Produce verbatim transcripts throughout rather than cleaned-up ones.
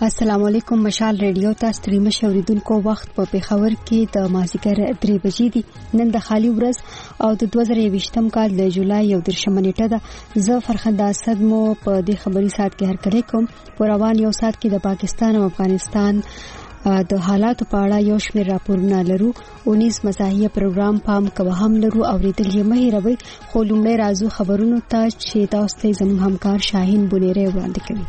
السلام علیکم. مشال ریډیو ته ستړي مشوریدونکو وخت په پیښور کې د مازیګر درې بجې دي. نن د خالي ورځ او د دوه زره یوویشتم کال د جولای یو دېرشمه نیټه ده. زه فرخنده اسد مو په دې خبري ساعت کې هرکلی کوم. په روان یو ساعت کې د پاکستان او افغانستان د حالاتو په اړه یو شمېر راپورونه لرو. اونیس مزاحیه پروګرام پام کوه هم لرو. اوریدل یې مه هېروئ. خو لومړی راځو خبرونو ته چې تاسو ته زموږ همکار شاهین بونیری وړاندې کوي.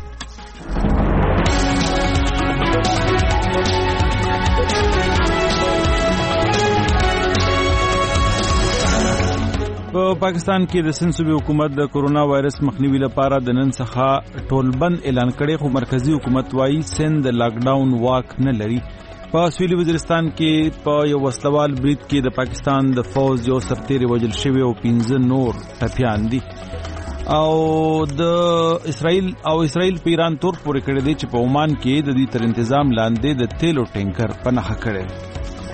په پاکستان کې د سند صوبې حکومت د کورونا وایرس مخنیوي لپاره د نن څخه ټولبند اعلان کړي، خو مرکزی حکومت وايي سند د لاک ډاون واک نه لري. په سویلي وزیرستان کې په یو وسلوال برید کې د پاکستان د فوج یو سرتیری وژل شوی او پنځه نور ټپیان دي. او د اسرائیل او اسرائیل په ایران تور پورې کړی دی چې په عمان کې د دې تر انتظام لاندې د تیلو ټینکر په نښه کړی.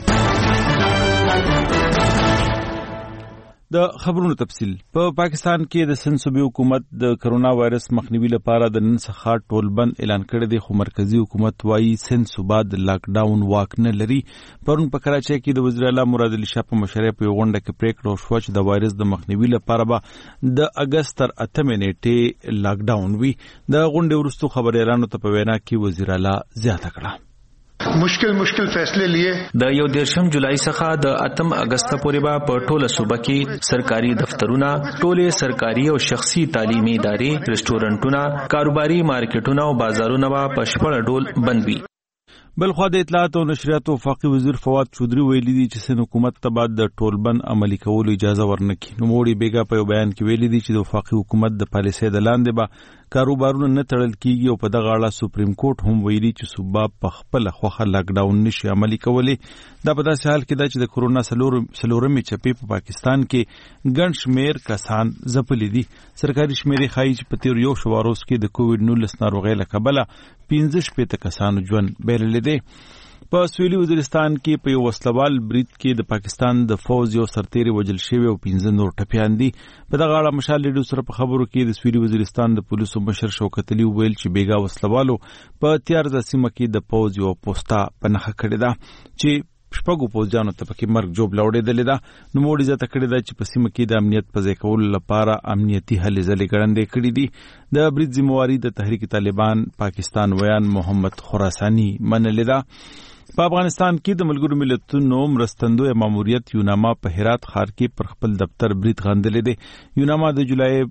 د خبرونو تفصیل. په پا پاکستان کې د سند صوبې حکومت د کرونا وایرس مخنیوي لپاره د نن څخه ټولبند اعلان کړی دی، خو مرکزی حکومت وايي سند صوبه د لاک ډاون واک نه لري. پرون په کراچۍ کې د وزیر اعلی مراد علي شاه په مشرۍ په غونډه کې پریکړه وشوه چې د وایرس د مخنیوي لپاره به د اگست تر اتمې نیټې لاک ډاون وي. د غونډې وروسته خبريالانو ته په وینا کې وزیر اعلی زیاته کړه مشکل مشکل فیصله لیے. د یو دیرشم جولای څخه د اتم اگست پورې به په ټوله صوبه کې سرکاري دفترونه، ټوله سرکاري او شخصي تعلیمي ادارې، ریسټورانټونه، کاروباري مارکیټونه او بازارونه به په شپږ ډول بند وي. بلخوا د اطلاعات او نشریات وفاقي وزیر فواد چودري ویلي دي چې سند حکومت ته بعد د ټولبند عملي کولو اجازه ورنکړي. نوموړي بیګا په یو بیان کې ویلي دي چې د وفاقي حکومت د پالیسۍ د لاندې به کاروبارونه نه تړل کیږي او په دغه اړه سپریم کورټ هم ویلي چې صوبه په خپل خوخه لاک ډاون نشي عملي کولی. دا په داسې حال کې ده چې د کورونا څلورمې چپې په پاکستان کې ګڼ شمېر کسان ځپلي دي. سرکاري شمېرې ښایي چې په تیر یو شواروز کې د کووډ نولس ناروغۍ له کبله پنځه شپېته کسانو ژوند بایللی دی. په سویلي وزیرستان کې په یو وسلوال برید کې د پاکستان د فوج یو سرتیری وژل شوی او پنځه نور ټپیان دي. په دغه اړه مشال ریډیو سره په خبرو کې د سویلي وزیرستان د پولیسو مشر شوکت علي ویل چې بیګا وسلوالو په تیارزه سیمه کې د فوج یو پوسټه په نښه کړې ده چې شپږو پوځیانو ته پکې مرګ جوړ لاوړېدلې ده. نوموړي زیاته کړې ده چې په سیمه کې د امنیت په ځای کولو لپاره امنیتي هلې ځلې ګړندې کړې دي. د برید ذمہواري د تحریک طالبان پاکستان ویان محمد خراساني منلې ده. په افغانستان کې د ملګرو ملتونو مرستندوی ماموریت یوناما په هرات ښار کې پر خپل دفتر برید غندلې دی. یوناما د جولای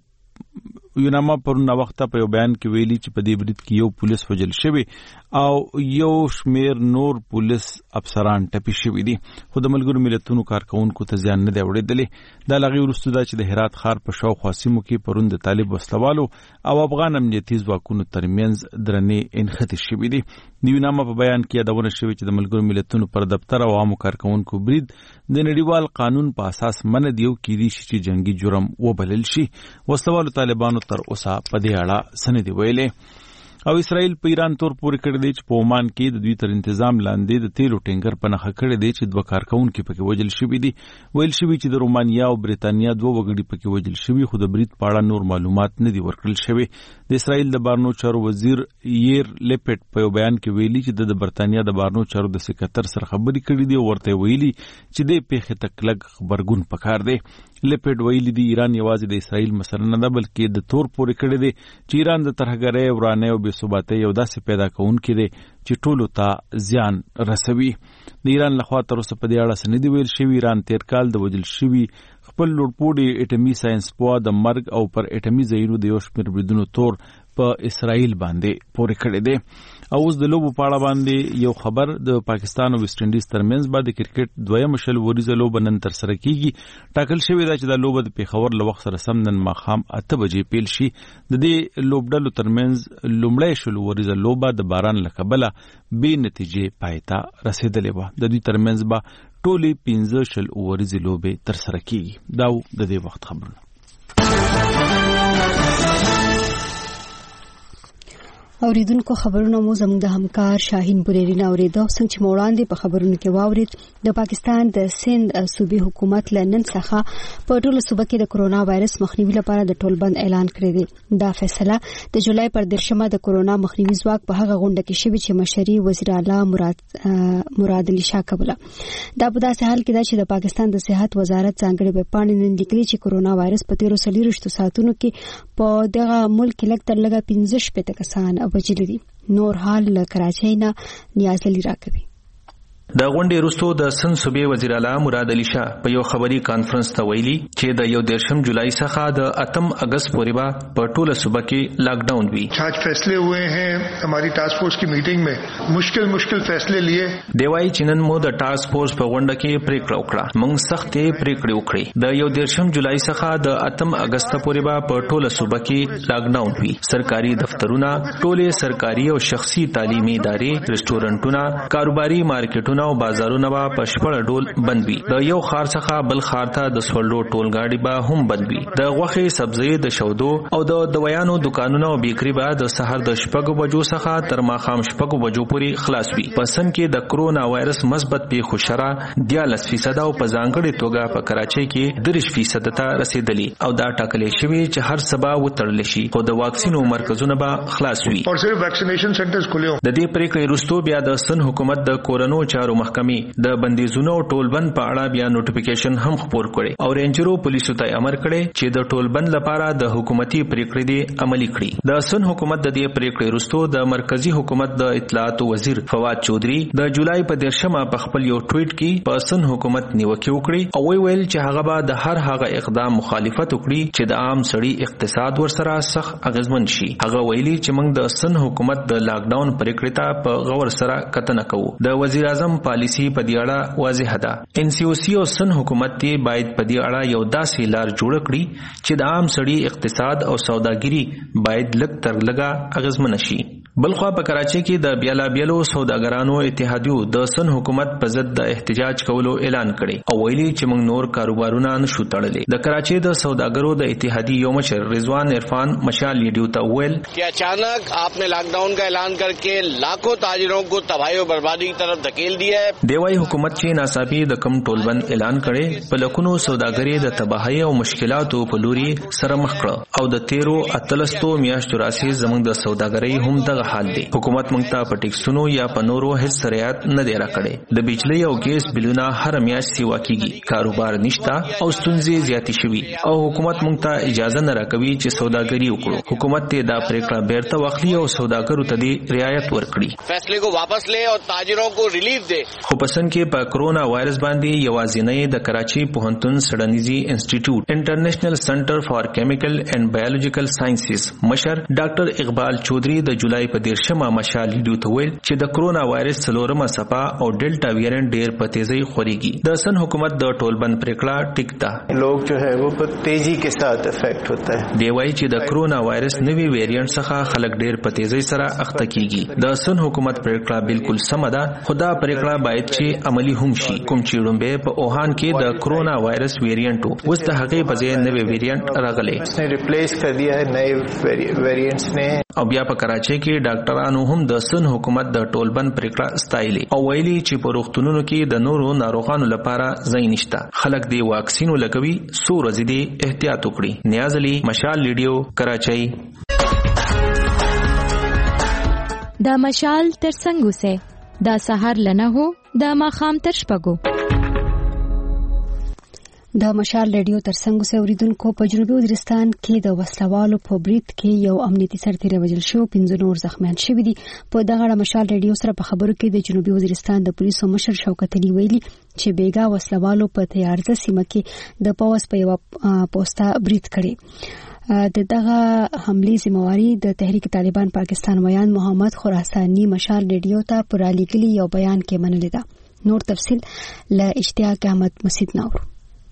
یوناما پرون وخت په یو بیان کې ویلي چې په دې برید کې یو پولیس وژل شوی او یو شمیر نور پولیس افسران ټپي شوي دي، خو د ملګرو ملتونو کارکونکو ته زیان نه دی اورېدلی. دا لغې وروسته ده چې د هرات ښار په شاوخوا سیمو کې پرون د طالب وسلوالو او افغان امنیتي ځواکونو ترمنځ درنې انخښتې شوي دي. د یوناما په بیان کې یادونه شوې چې د ملګرو ملتونو پر دفتر او عامو کارکونکو برید د نړیوال قانون په اساس منع دی او کېدای شي چې جنگي جرم وبلل شي. وسلوالو طالبانو تر اوسه په دې اړه څه نه دي ویلي. او اسرائیل په ایران تور پورې کړی دی چې په عمان کې د دوی تر انتظام لاندې د تیلو ټینکر په نښه کړی دی چې دوه کارکونکي پکې وژل شوي دي. ویل شوي چې د رومانیا او بریتانیا دوه وګړي پکې وژل شوي، خو د برید په اړه نور معلومات نه دي ورکړل شوي. د اسرائیل د بارنو چارو وزیر ییر لیپټ په یو بیان کې ویلي چې د برتانیا د بارنو چارو د سکرټر سره خبرې کړې دي او ورته ویلي چې د پیښې ته کلک خبرګون پکار دی. لیپټ ویلي دی ایران یوازې د اسرائیل مسله نه ده بلکې د تور پورې کړی دی چې ایران د ترهګرۍ، ورانۍ او بې ثباتۍ یو داسې پیدا کوونکی دی چې ټولو ته زیان رسوي. د ایران لخوا تر اوسه په دې اړه څه نه دي ویل شوي. ایران تیر کال د وژل شوي خپل لوړپوړي اټمي ساینس پوه د مرګ او پر اټمي ځایونو د یو شمېر بریدونو تور په اسرائیل باندې پورې کړی دی. او اوس د لوبو په اړه باندې یو خبر. د پاکستان او ویسټ انډیز ترمنځ به د کرکټ دویم شل وریزه لوبه نن ترسره کیږي. ټاکل شوې ده چې دا لوبه د پیښور له وخت سره سم نن ماښام اته بجې پیل شي. د دې لوبډلو ترمنځ لومړی شل وریزه لوبه د باران له کبله بې نتیجې پای ته رسېدلې وه. د دوی ترمنځ به ټولې پنځه شل وریزې لوبې ترسره کیږي. دا د دې وخت خبرونه. اوریدونکو خبرونه مو زموږ د همکار شاهین بوریری نه اوریدو څنګه چې موړاندې په خبرونو کې واورید د پاکستان د سند صوبې حکومت لنن څخه په ټوله صوبه کې د کرونا وایرس مخنیوي لپاره د ټولبند اعلان کړی دی. دا فیصله د جولای پر دیرشمه د کرونا مخنیوي ځواک په هغه غونډه کې شوې چې مشري وزیر اعلی مراد مراد علي شاه کوله. دا په داسې حال کې ده چې د پاکستان د صحت وزارت ځانګړي ویبپاڼې نن لیکلي چې کرونا وایرس په تیرو څلوېښتو ساعتونو کې په دغه ملک کې لږ تر لږه پنځه شپېته کسان وژلي دي. نور حال له کراچۍ نه نیاز لري راکوي. د غونډې وروسته د سند صوبې وزیر اعلی مراد علي شاه په یو خبري کانفرنس ته ویلي چې د یو دیرشم جولای څخه د اتم اگست پورې به په ټوله صوبه کې لاک ډاون وي. آج فیصلے ہوئے ہیں ہماری ٹاسک فورس کی میٹنگ میں مشکل مشکل فیصلے لیے. دی وايي چې نن مو د ټاسک فورس په غونډه کې پریکړه وکړه. موږ سختې پریکړې وکړې. د یو دیرشم جولای څخه د اتم اگست پورې به په ټوله صوبه کې لاک ډاون وي. سرکاري دفترونه، ټولې سرکاري او شخصي تعلیمي ادارې، رستورانټونه، کاروباري مارکیټونه او بازارونه به په شپږ ډول بند وي. د یو خار څخه بل خار ته د سوړلو ټولګاډي به هم بند وي. د غوښې، سبزی، د شودو او د دوايانو دکانونه او بیکري به د سحر د شپږ بجو څخه تر ماښام شپږ بجو پورې خلاص وي. په سند کې د کرونا وایرس مثبت پیښو شرح دیارلس فیصد او په ځانګړې توګه په کراچۍ کې دېرش فیصد ته رسیدلی او دا ټاکلې شوی چې هر سبا وتړل شي خو د واکسینو مرکزونه به خلاص وي. او صرف ویکسینیشن سنټرز کھولي. د دې پریکړې وروسته بیا د سند حکومت د کورونو چارو محکمې د بندیزونو ټولبند په اړه بیا نوټیفیکیشن هم خپور کړي او رینجرو پولیسو ته امر کړي چې د ټولبند لپاره د حکومتي پریکړې دی عملي کړي. د سند حکومت د دې پریکړې وروسته د مرکزی حکومت د اطلاعات وزیر فواد چودري د جولای په دیرشمه په خپل یو ټویټ کې په سند حکومت نیوکه وکړي او ویل چې هغه به د هر هغه اقدام مخالفت وکړي چې د عام سړي اقتصاد ورسره سخت اغیزمن شي. هغه ویلي چې موږ د سند حکومت د لاک ډاون پریکړې ته په غور سره کتنه کوو. د وزیر اعظم پالیسی په دې اړه واضح ده. ان سی او سی او سن حکومت ته باید په دې اړه یو داسې لار جوړ کړي چې د عام سړي اقتصاد او سوداګري باید لږ تر لږه اغیزمن شي. بلخوا په کراچۍ کې د بیالا بیلو سوداګرانو اتحادیو د سن حکومت په ضد د احتجاج کولو اعلان کړي او ویلي چې موږ نور کاروبارونه نشو تړلی. د کراچۍ د سوداګرو د اتحادیې یو مشر رضوان عرفان مشال لیډیو ته وویل کہ اچانک آپ نے لاک ڈاؤن کا اعلان کر کے لاکھوں تاجروں کو تباہی و بربادی کی طرف دھکیل دیا ہے. دیوای حکومت چې ناڅاپي د کم ټولبند اعلان کړي په لکونو سوداګري د تباہی او مشکلاتو په لوري سره مخ کړ او د تیرو اتلسو میاشتو راسي زموږ د سوداګرۍ هم دغه حال دی. حکومت موږ ته په ټیکسونو یا په نورو هیڅ رعایت نه دی راکړی. د بجلی او ګیس بلونه هر میاشت سیوا کیږي. کاروبار نشته او ستونزې زیاتې شوي او حکومت موږ ته اجازه نه راکوي چې سوداګري وکړو. حکومت ته دا پریکړه بیرته واخلي او سوداګرو ته دی رعایت ورکړي. فیصلے کو واپس لے اور تاجروں کو ریلیف دے. خو پسند کې په کرونا وایرس باندې یوازینۍ د کراچي پوهنتون سړنیزي انسټیټیوټ انټرنیشنل سنټر فار کیمیکل اینڈ بایولوژیکل ساينسز مشر ډاکټر اقبال چودري د جولای په دیرشمه مشال لیډیو ته ویل چې د کرونا وایرس څلورمه څپه او ډیلټا ویرینټ ډیر په تیزی خوريږي. د سن حکومت د ټولبند پریکړه ټیک ده. لوگ جو ہے وہ په تیزی کے ساتھ افیکٹ ہوتا ہے. دی وايي چې د کرونا وایرس نوی ویریانټ څخه خلک ډیر په تیزی سره اخته کیږي. د سن حکومت پریکړه بالکل سم ده. خدا پریکړه باید چې عملی هم شي. کوم چې ډومبه په اوهان کې د کرونا وایرس ویریانټ اوس د هغې په ځای نوی ویریانټ راغلی. اس نے ریپلیس کر دیا ہے نئے ویریانټس نے. او بیا په کراچۍ کې ډاکټرانو هم د سن حکومت د ټولبند پریکړه ستایلې او ویلي چې په روغتونونو کې د نورو ناروغانو لپاره ځای نشته. خلک د واکسینو لګوي. څو ورځې دې احتیاط وکړي. نیاز علي مشال لیډیو کراچۍ. دا مشال تر څنګه سه دا سحر لنه هو دا ماخام تر شپږو. د مشال ریډیو ترڅنګ سه اوریدونکو په جنوبي وزیرستان کې د وسلوالو په برید کې یو امنیتي سرتیری وژل شو، پنځه نور زخمیان شوي دي. په دغه اړه مشال ریډیو سره په خبرو کې د جنوبي وزیرستان د پولیسو مشر شوکت علي ویلي چې بیګا وسلوالو په تیارزه سیمه کې د پوس په یو پوسټه برید کړي. د دغه حملې ذمہواری د تحریک طالبان پاکستان ویان محمد خراسانی مشال ریډیو ته پر لیکلي یو بیان کې منلې ده. نور تفصیل له اشتیاق احمد مسعود نور.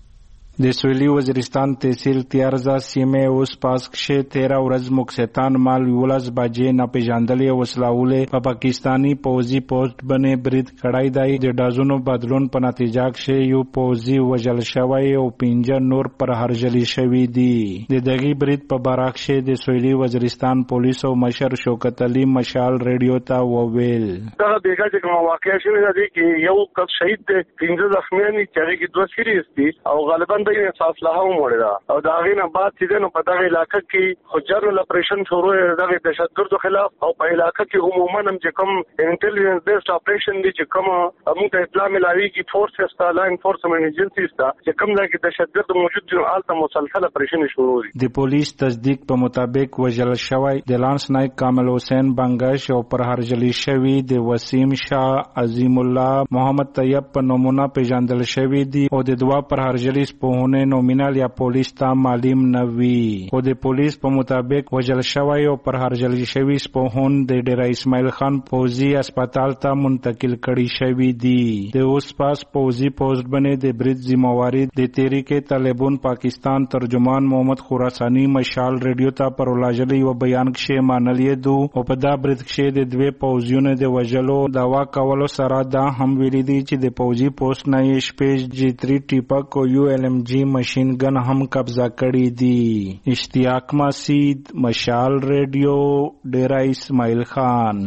د سویلي وزیرستان تحصیل تیارزا سیمه اوس پاس کښې تیرا ورځ مکسیتان مال یولس بجې ناپېژندلې وسلهولې په پاکستاني پوځي پوسټ باندې برید کړی دی. د ډازونو بدلون په نتیجه کښې یو پوځي وژل شوی او پنځه نور پرهرجلي شوي دي. د دغې برید په باره کښې د سویلي وزیرستان پولیسو مشر شوکت علي مشال ریډیو ته وویل دغه بیګا چې کومه واقعه شوې ده دې کې یو کس شهید دی، پنځه زخمیان دي چې هغې کې دوه سیریس دي او غالبا د اسلحه هم وړې ده او د هغې نه بعد چې دی نو په دغه علاقه کې خو جنرال اپریشن شروع یې دغه دهشتګردو خلاف او په علاقه کې عموما هم چې کوم انټیلیجنس بیسډ اپریشن دي چې کوم موږ ته اطلاع ملاویږي فورس ستا لاین فورس هم ایجنسي ستا چې کوم ځای کې دهشتګرد موجود دي نو هلته مسلسل اپریشن شروع دي. د پولیس تصدیق په مطابق وژل شوی د لانس نایک کامل حسین بنګش او پرهرجلي شوي د وسیم شاه عظیم الله محمد طیب په نومونه پیژندل شوي دي او د دوه پرهرجلي سپوهونه نومینال یا پولیس ته معلوم نه وي. خو د پولیس په مطابق وژل شوی او پرهرجلي شوي سپوهون د ډیره اسماعیل خان پوځي هسپتال ته منتقل کړي شوي دي. د اوس پاس پوځي پوسټ باندې د برید ذمہواری د تحریک طالبان پاکستان ترجمان محمد خراسانی مشال ریډیو ته پر ولاجلي و بیان کښې منلې دو او په دا برید کښې د دوی پوځیونو د وژلو دعوا کولو سره دا هم ویلي دي چې د پوځي پوسټ نه یې شپږ جی تری ټیپک او یو ایل ام جی ماشین گن هم قبضه کړي دي. اشتیاق مسید مشال ریډیو ډیرا اسماعیل خان.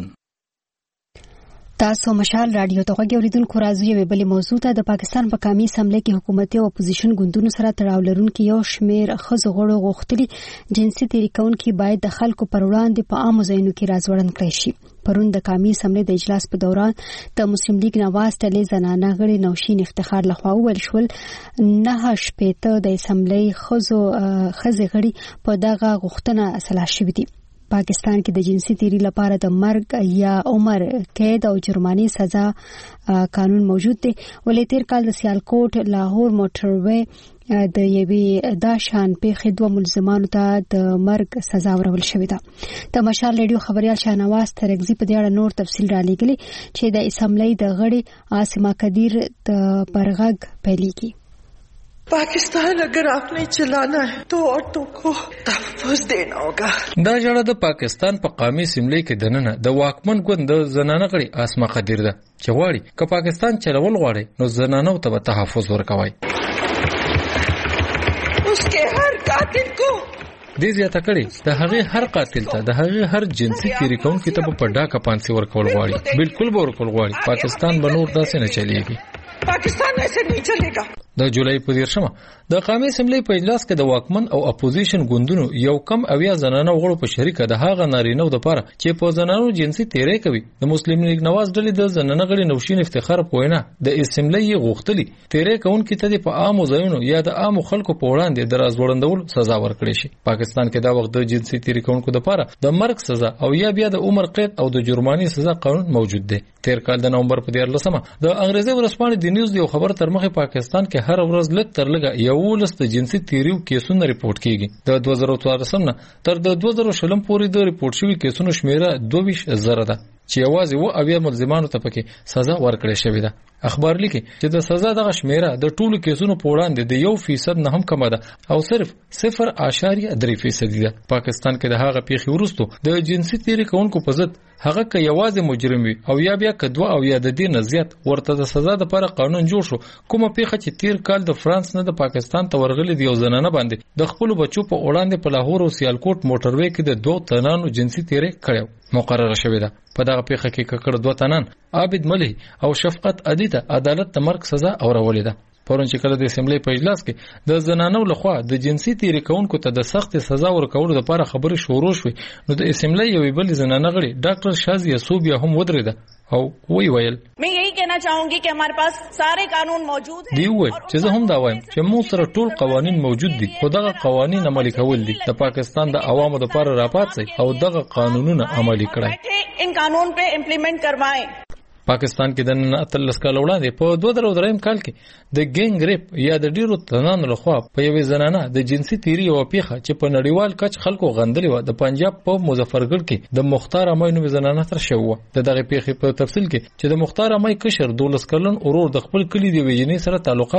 تاسو مشال رادیو ته غوږی اوریدونکو راځو یوې بلې موضوع ته. د پاکستان په قومي اسمبلی کې حکومتي او اپوزیشن ګوندونو سره تړاو لرونکي یو شمېر ښځو غړو غوښتلي جنسي تېري کوونکي باید د خلکو پر وړاندې په عامو ځایونو کې راځوړند کړی شي. پرون د قومي اسمبلی د اجلاس په دوران د مسلم لیگ نواز ډلې زنانه غړي نوشین افتخار لخوا وویل شول نه شپېته د اسمبلی ښځو ښځې غړي په دغه غوښتنه اصلاح شوي دي. پاکستان کې د جنسي تیری لپاره د مرګ یا عمر قید او جرماني سزا قانون موجود دی. ولې تیر کال د سیالکوټ لاهور موټروي د یوې دا شان پیښې دوه ملزمانو ته د مرګ سزا ورکول شوې ده. د مشال ریډیو خبريال شاهنواز ترکزي په دې اړه نور تفصیل را لېږلی چې د اسمبلی د غړي عاصمه قدیر د برغږ پیلېږي. पाकिस्तान अगर आपने चलाना है तो औरतों को तहफ़्फ़ुज़ देना होगा. دا جړه د پاکستان په قومي اسمبلی کې دننه د واکمن ګوند د زنانه غړي عاصمه قدیر ده چې غواړي که پاکستان چلول غواړي نو زنانو ته تحفظ ورکوي. उसके हर कातिल को دې زیاته کړي د هغه هر قاتل ته د هغه هر جنسي تیری کوونکي ته په ډاکه پانسي ورکول غواړي. بالکل به ورکول غواړي. پاکستان به نور داسې نه چلیږي. पाकिस्तान ऐसे नहीं चलेगा. د جولای په دیرشمه د قومي اسمبلی په اجلاس کې د واکمن او اپوزیشن ګوندونو یو کم اویا زنانه غړو په شریکه د هغه نارینه د لپاره چې په زنانو جنسي تیری کوي د مسلم لیگ نواز ډلې د زنانه غړي نوشین افتخار په وینا د اسمبلی غوښتلي تیری کوونکي ته په عامو ځایونو یا د عامو خلکو په وړاندې دراز وړاندول سزا ورکړي شي. پاکستان کې دا وخت د جنسي تیری کوونکو لپاره د مرګ سزا او یا بیا د عمر قید او د جرماني سزا قانون موجود دی. تیر کال د نومبر په دیارلسمه د انګریزي ورځپاڼې د نیوز یو خبر تر مخه پاکستان کې هر ورځ لږ تر لږه یو لس د جنسي تیریو کیسونه ریپورت کیږي. د دوه زره څوارلسم نه تر د دوه زره شلم پورې د ریپورت شوي کیسونو شمیره دوه ویشت زره ده چې یوازې و اویا ملزمانو ته پکې سزا ورکړې شوې ده. اخبار لیکي چې د سزا دغه شمیره د ټولو کیسونو په وړاندې د یو فیصد نه هم کمه ده او صرف صفر اعشاریه درې فیصد ده. پاکستان کې د هغه پیښې وروسته د جنسي تیری کوونکو په ضد هغه که یوازې مجرم وي او یا بیا که دوه او یا د دې نه زیات ورته د سزا لپاره قانون جوړ شو. کومه پیښه چې تیر کال د فرانس نه د پاکستان ته ورغلي دی یو زنانه باندې د خپل بچو په وړاندې په لاهور او سیالکوټ موټروي کې د دوه تنانو جنسي تیری کړو مقرره شوې ده. په دغه پیښه کې ککړ دوه تنان عابد ملي او شفقت ادي ته عدالت ته مرګ سزا اورولې ده. پرون چې کله د اسمبلی په اجلاس کې د زنانو لخوا د جنسي تیری کوونکو ته د سخت سزا ورکولو لپاره خبرې شروع شوې نو د اسمبلی یوې بلې زنانه غړي ډاکټر شازیه صوبیا هم ودرېده او وی ویل मैं यही कहना चाहूंगी कि हमारे पास सारे कानून मौजूद हैं. دی وای چې زه هم دا وایم چې موږ سره ټول قوانين موجود دي خو دغه قوانين عملي کول دي. د پاکستان د عوامو لپاره راپاتسي او دغه قانونونه عملي کړئ. इन कानून पे इम्प्लीमेंट करवाएं. پاکستان کې د نن اتلس کال وړاندې په دوه زره دریم کال کې د ګینګ ریپ یا د ډیرو تنانو لخوا په یوې زنانه د جنسي تیری او پیښه چې په نړیوال کچ خلکو غندلې و د پنجاب په مظفرګړ کې د مختار امای نومې زنانه تر شو د دغه پیښې په تفصیل کې چې د مختار امای کشر دولس کلن اورور د خپل کلی دی ویجنې سره تعلقاتو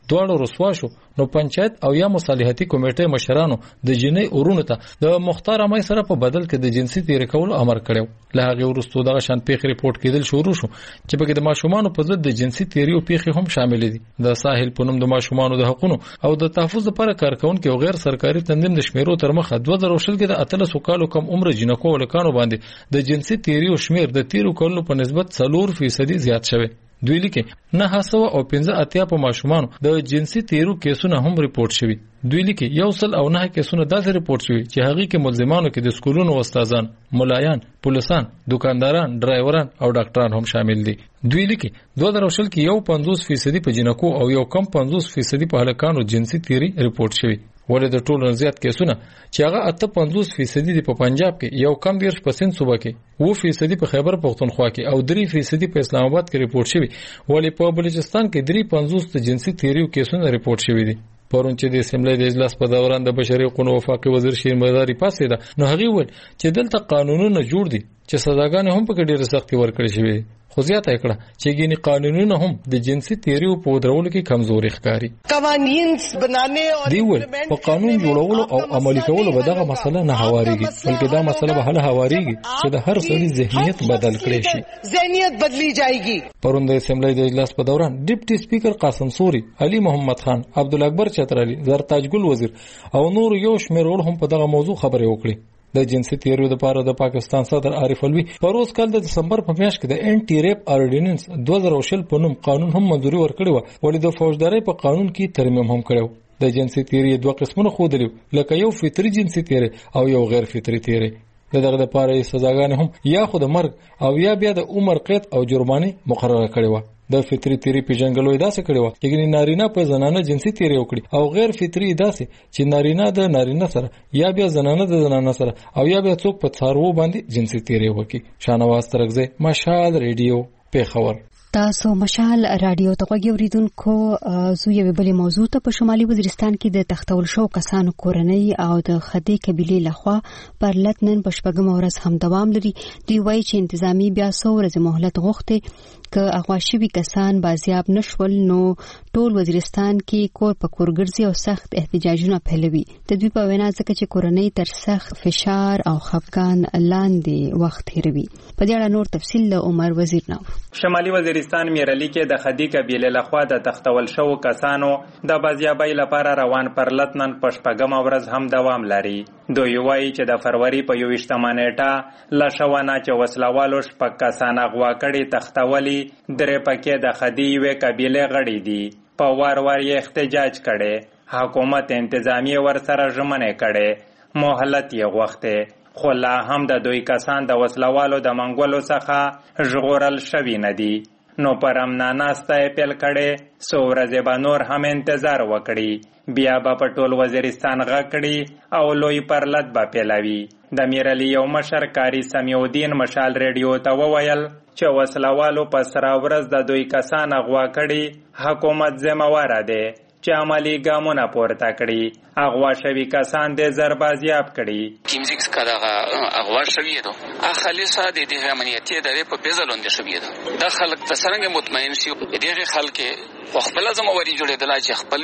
دواړو رسوا شو نو پنچایت او یا مصالحتي کمیټې مشرانو د جنۍ اورونو ته د مختار امای سره په بدل کې د جنسي تیر کول امر کړو. له هغه وروسته دغه شان پیښې ریپورت کېدل شروع شو چې په کې د ماشومان په ضد د جنسي تیریو پیښې هم شامل دي. د ساحل په نوم د ماشومان د حقوقو او د تحفظ لپاره کارکونکو او غیر سرکاري تنظیم د شمیرو تر مخه دوه زره شل کې د اتلس کالو کم عمر جنکو ولکانو باندې د جنسي تیریو شمیر د تیرو کولو په نسبت څلور فیصد زیات شوی. دوی لیکي نه هڅه او پنځه اتیا په ماشومان د جنسي تیرو کیسونه هم ریپورت شوي. دوی لیکي یو سل او نه کیسونه داسې ریپورت شوي چې هغه کې ملزمانو کې د سکولونو استادان، ملایان، پولیسان، دکانداران، ډرایوران او ډاکټران هم شامل دي. دوی لیکي دوه زره شل کې یو پنځوس فیصد په جنکو او یو کم پنځوس فیصد په هلکانو جنسي تیری ریپورت شوي. ولې د ټولو زیات کیسونه چې هغه اته پنځوس فیصد دي په پنجاب کې، یو کم دیرش په سند صوبه کې، و فیصد په خیبر پختونخوا کې او درې فیصد په اسلام آباد کې ریپورت شوي. ولې په بلوچستان کې درې پنځوس د جنسي تیریو کیسونه ریپورت شوي دي. پرون چې د اسمبلی د اجلاس په دوران د بشري حقوقو وفاقي وزیر شیر مداري پاسې ده نو هغه وویل چې دلته قانونونه جوړ دي چې سزاګانې هم په کې ډېره سختي ورکړې شوې دي. خو زیاته کړه چې ګینی قانونونه هم د جنسي تیریو په درولو کې کمزوري ښکاري. قوانین بنانے او دی ول په قانون جوړولو او عملي کولو به دغه مسله نه هواريږي، بلکې دا مسله به حل هواريږي چې د هر څړي ذهنیت بدل کړي شي، ذهنیت بدلی جایږي. پرون د اسمبلی د اجلاس په دوران ډیپټي سپیکر قاسم سوري، علي محمد خان، عبدالاکبر چترالي، زرتاج ګل وزیر او نور یو شمېر ور هم په دغه موضوع خبرې وکړي. د جنسي تیریو لپاره د پاکستان صدر عارف الوی پروز کال د دسمبر په میاشت کې د انټي ریپ آرډیننس دوه زره شل په نوم قانون هم منځوري ورکړی و، ولې د فوجداري په قانون کې ترمیم هم کړو. د جنسي تیری دوه قسمونه خودلی لکه یو فطري جنسي تیری او یو غیر فطري تیری. دغه لپاره سزاګانې هم یا خود مرګ او یا بیا د عمر قید او جرمانه مقرره کړې و. د فطري تیری په جنګلوي داسې کړي و چې نارینه په زنانه جنسي تیری وکړي او غیر فطري داسې چې نارینه د نارینه سره یا بیا زنانه د زنانه سره او یا بیا څوک په څارو باندې جنسي تیری وکړي. شانواز ترغزه، مشال ریډیو، پیښور. تاسو مشال رادیو ته غوږی اوریدونکو. زه یو بل موضوع ته په شمالي وزیرستان کې د تختول شو کسانو کورنۍ او د خدي قبيله لخوا پر لټنن پښپګم ورځ هم دوام لري. دوی وایي چې انتظامی بیا څو ورځې مهلت غوښتي که اغواشوي کسان بازیاب نشول نو ټول وزیرستان کې کور په کور ګرځي او سخت احتجاجونه پیلوي. د دوی په وینا ځکه چې کورنۍ تر سخت فشار او خفګان لاندې وخت هېروي. په دې اړه نور تفصیل له عمر وزیر نو. شمالي وزیرستان میرلی کې د خدي قبیله لخوا د تختول شو کسانو د بازیابۍ لپاره روان پر لټنن پښپګم ورځ هم دوام لري. دوی وایي چې د فروری په یوویشتمه نیټه لښونه چې وسلوالو شپږ کسان اغوا کړي تختولي، درې پکې د خدي یوې قبیلې غړي دي. په وار وار یې احتجاج کړي، حکومت انتظامی ورسره ژمنې کړي، مهلت یې غوښتی، خو لا هم د دوی کسان د وسلوالو د منګولو څخه ژغورل شوي نه دي. نو پر امنا ناسته یې پیل کړي، څو ورځې به نور هم انتظار وکړي، بیا به په ټول وزیرستان غږ کړي او لوی پرلت به پیلوي. د میرلی یو مشر کاری سمیع الدین مشال ریډیو ته وویل چې وسلوالو په سره ورځ د دوی کسان اغوا کړي، حکومت ذمہواره دی چې عملی ګامونه پورته کړي، اغوا شوي کسان د زر بازیاب کړي. کیمزیکس کداغه اغوا شوی دو اخلیصه د دې امنیتي ادارې په بیزلون دي شوی دو د خلک څنګه مطمئن شي دغه خلک خپل ځموري جوړېدل چې خپل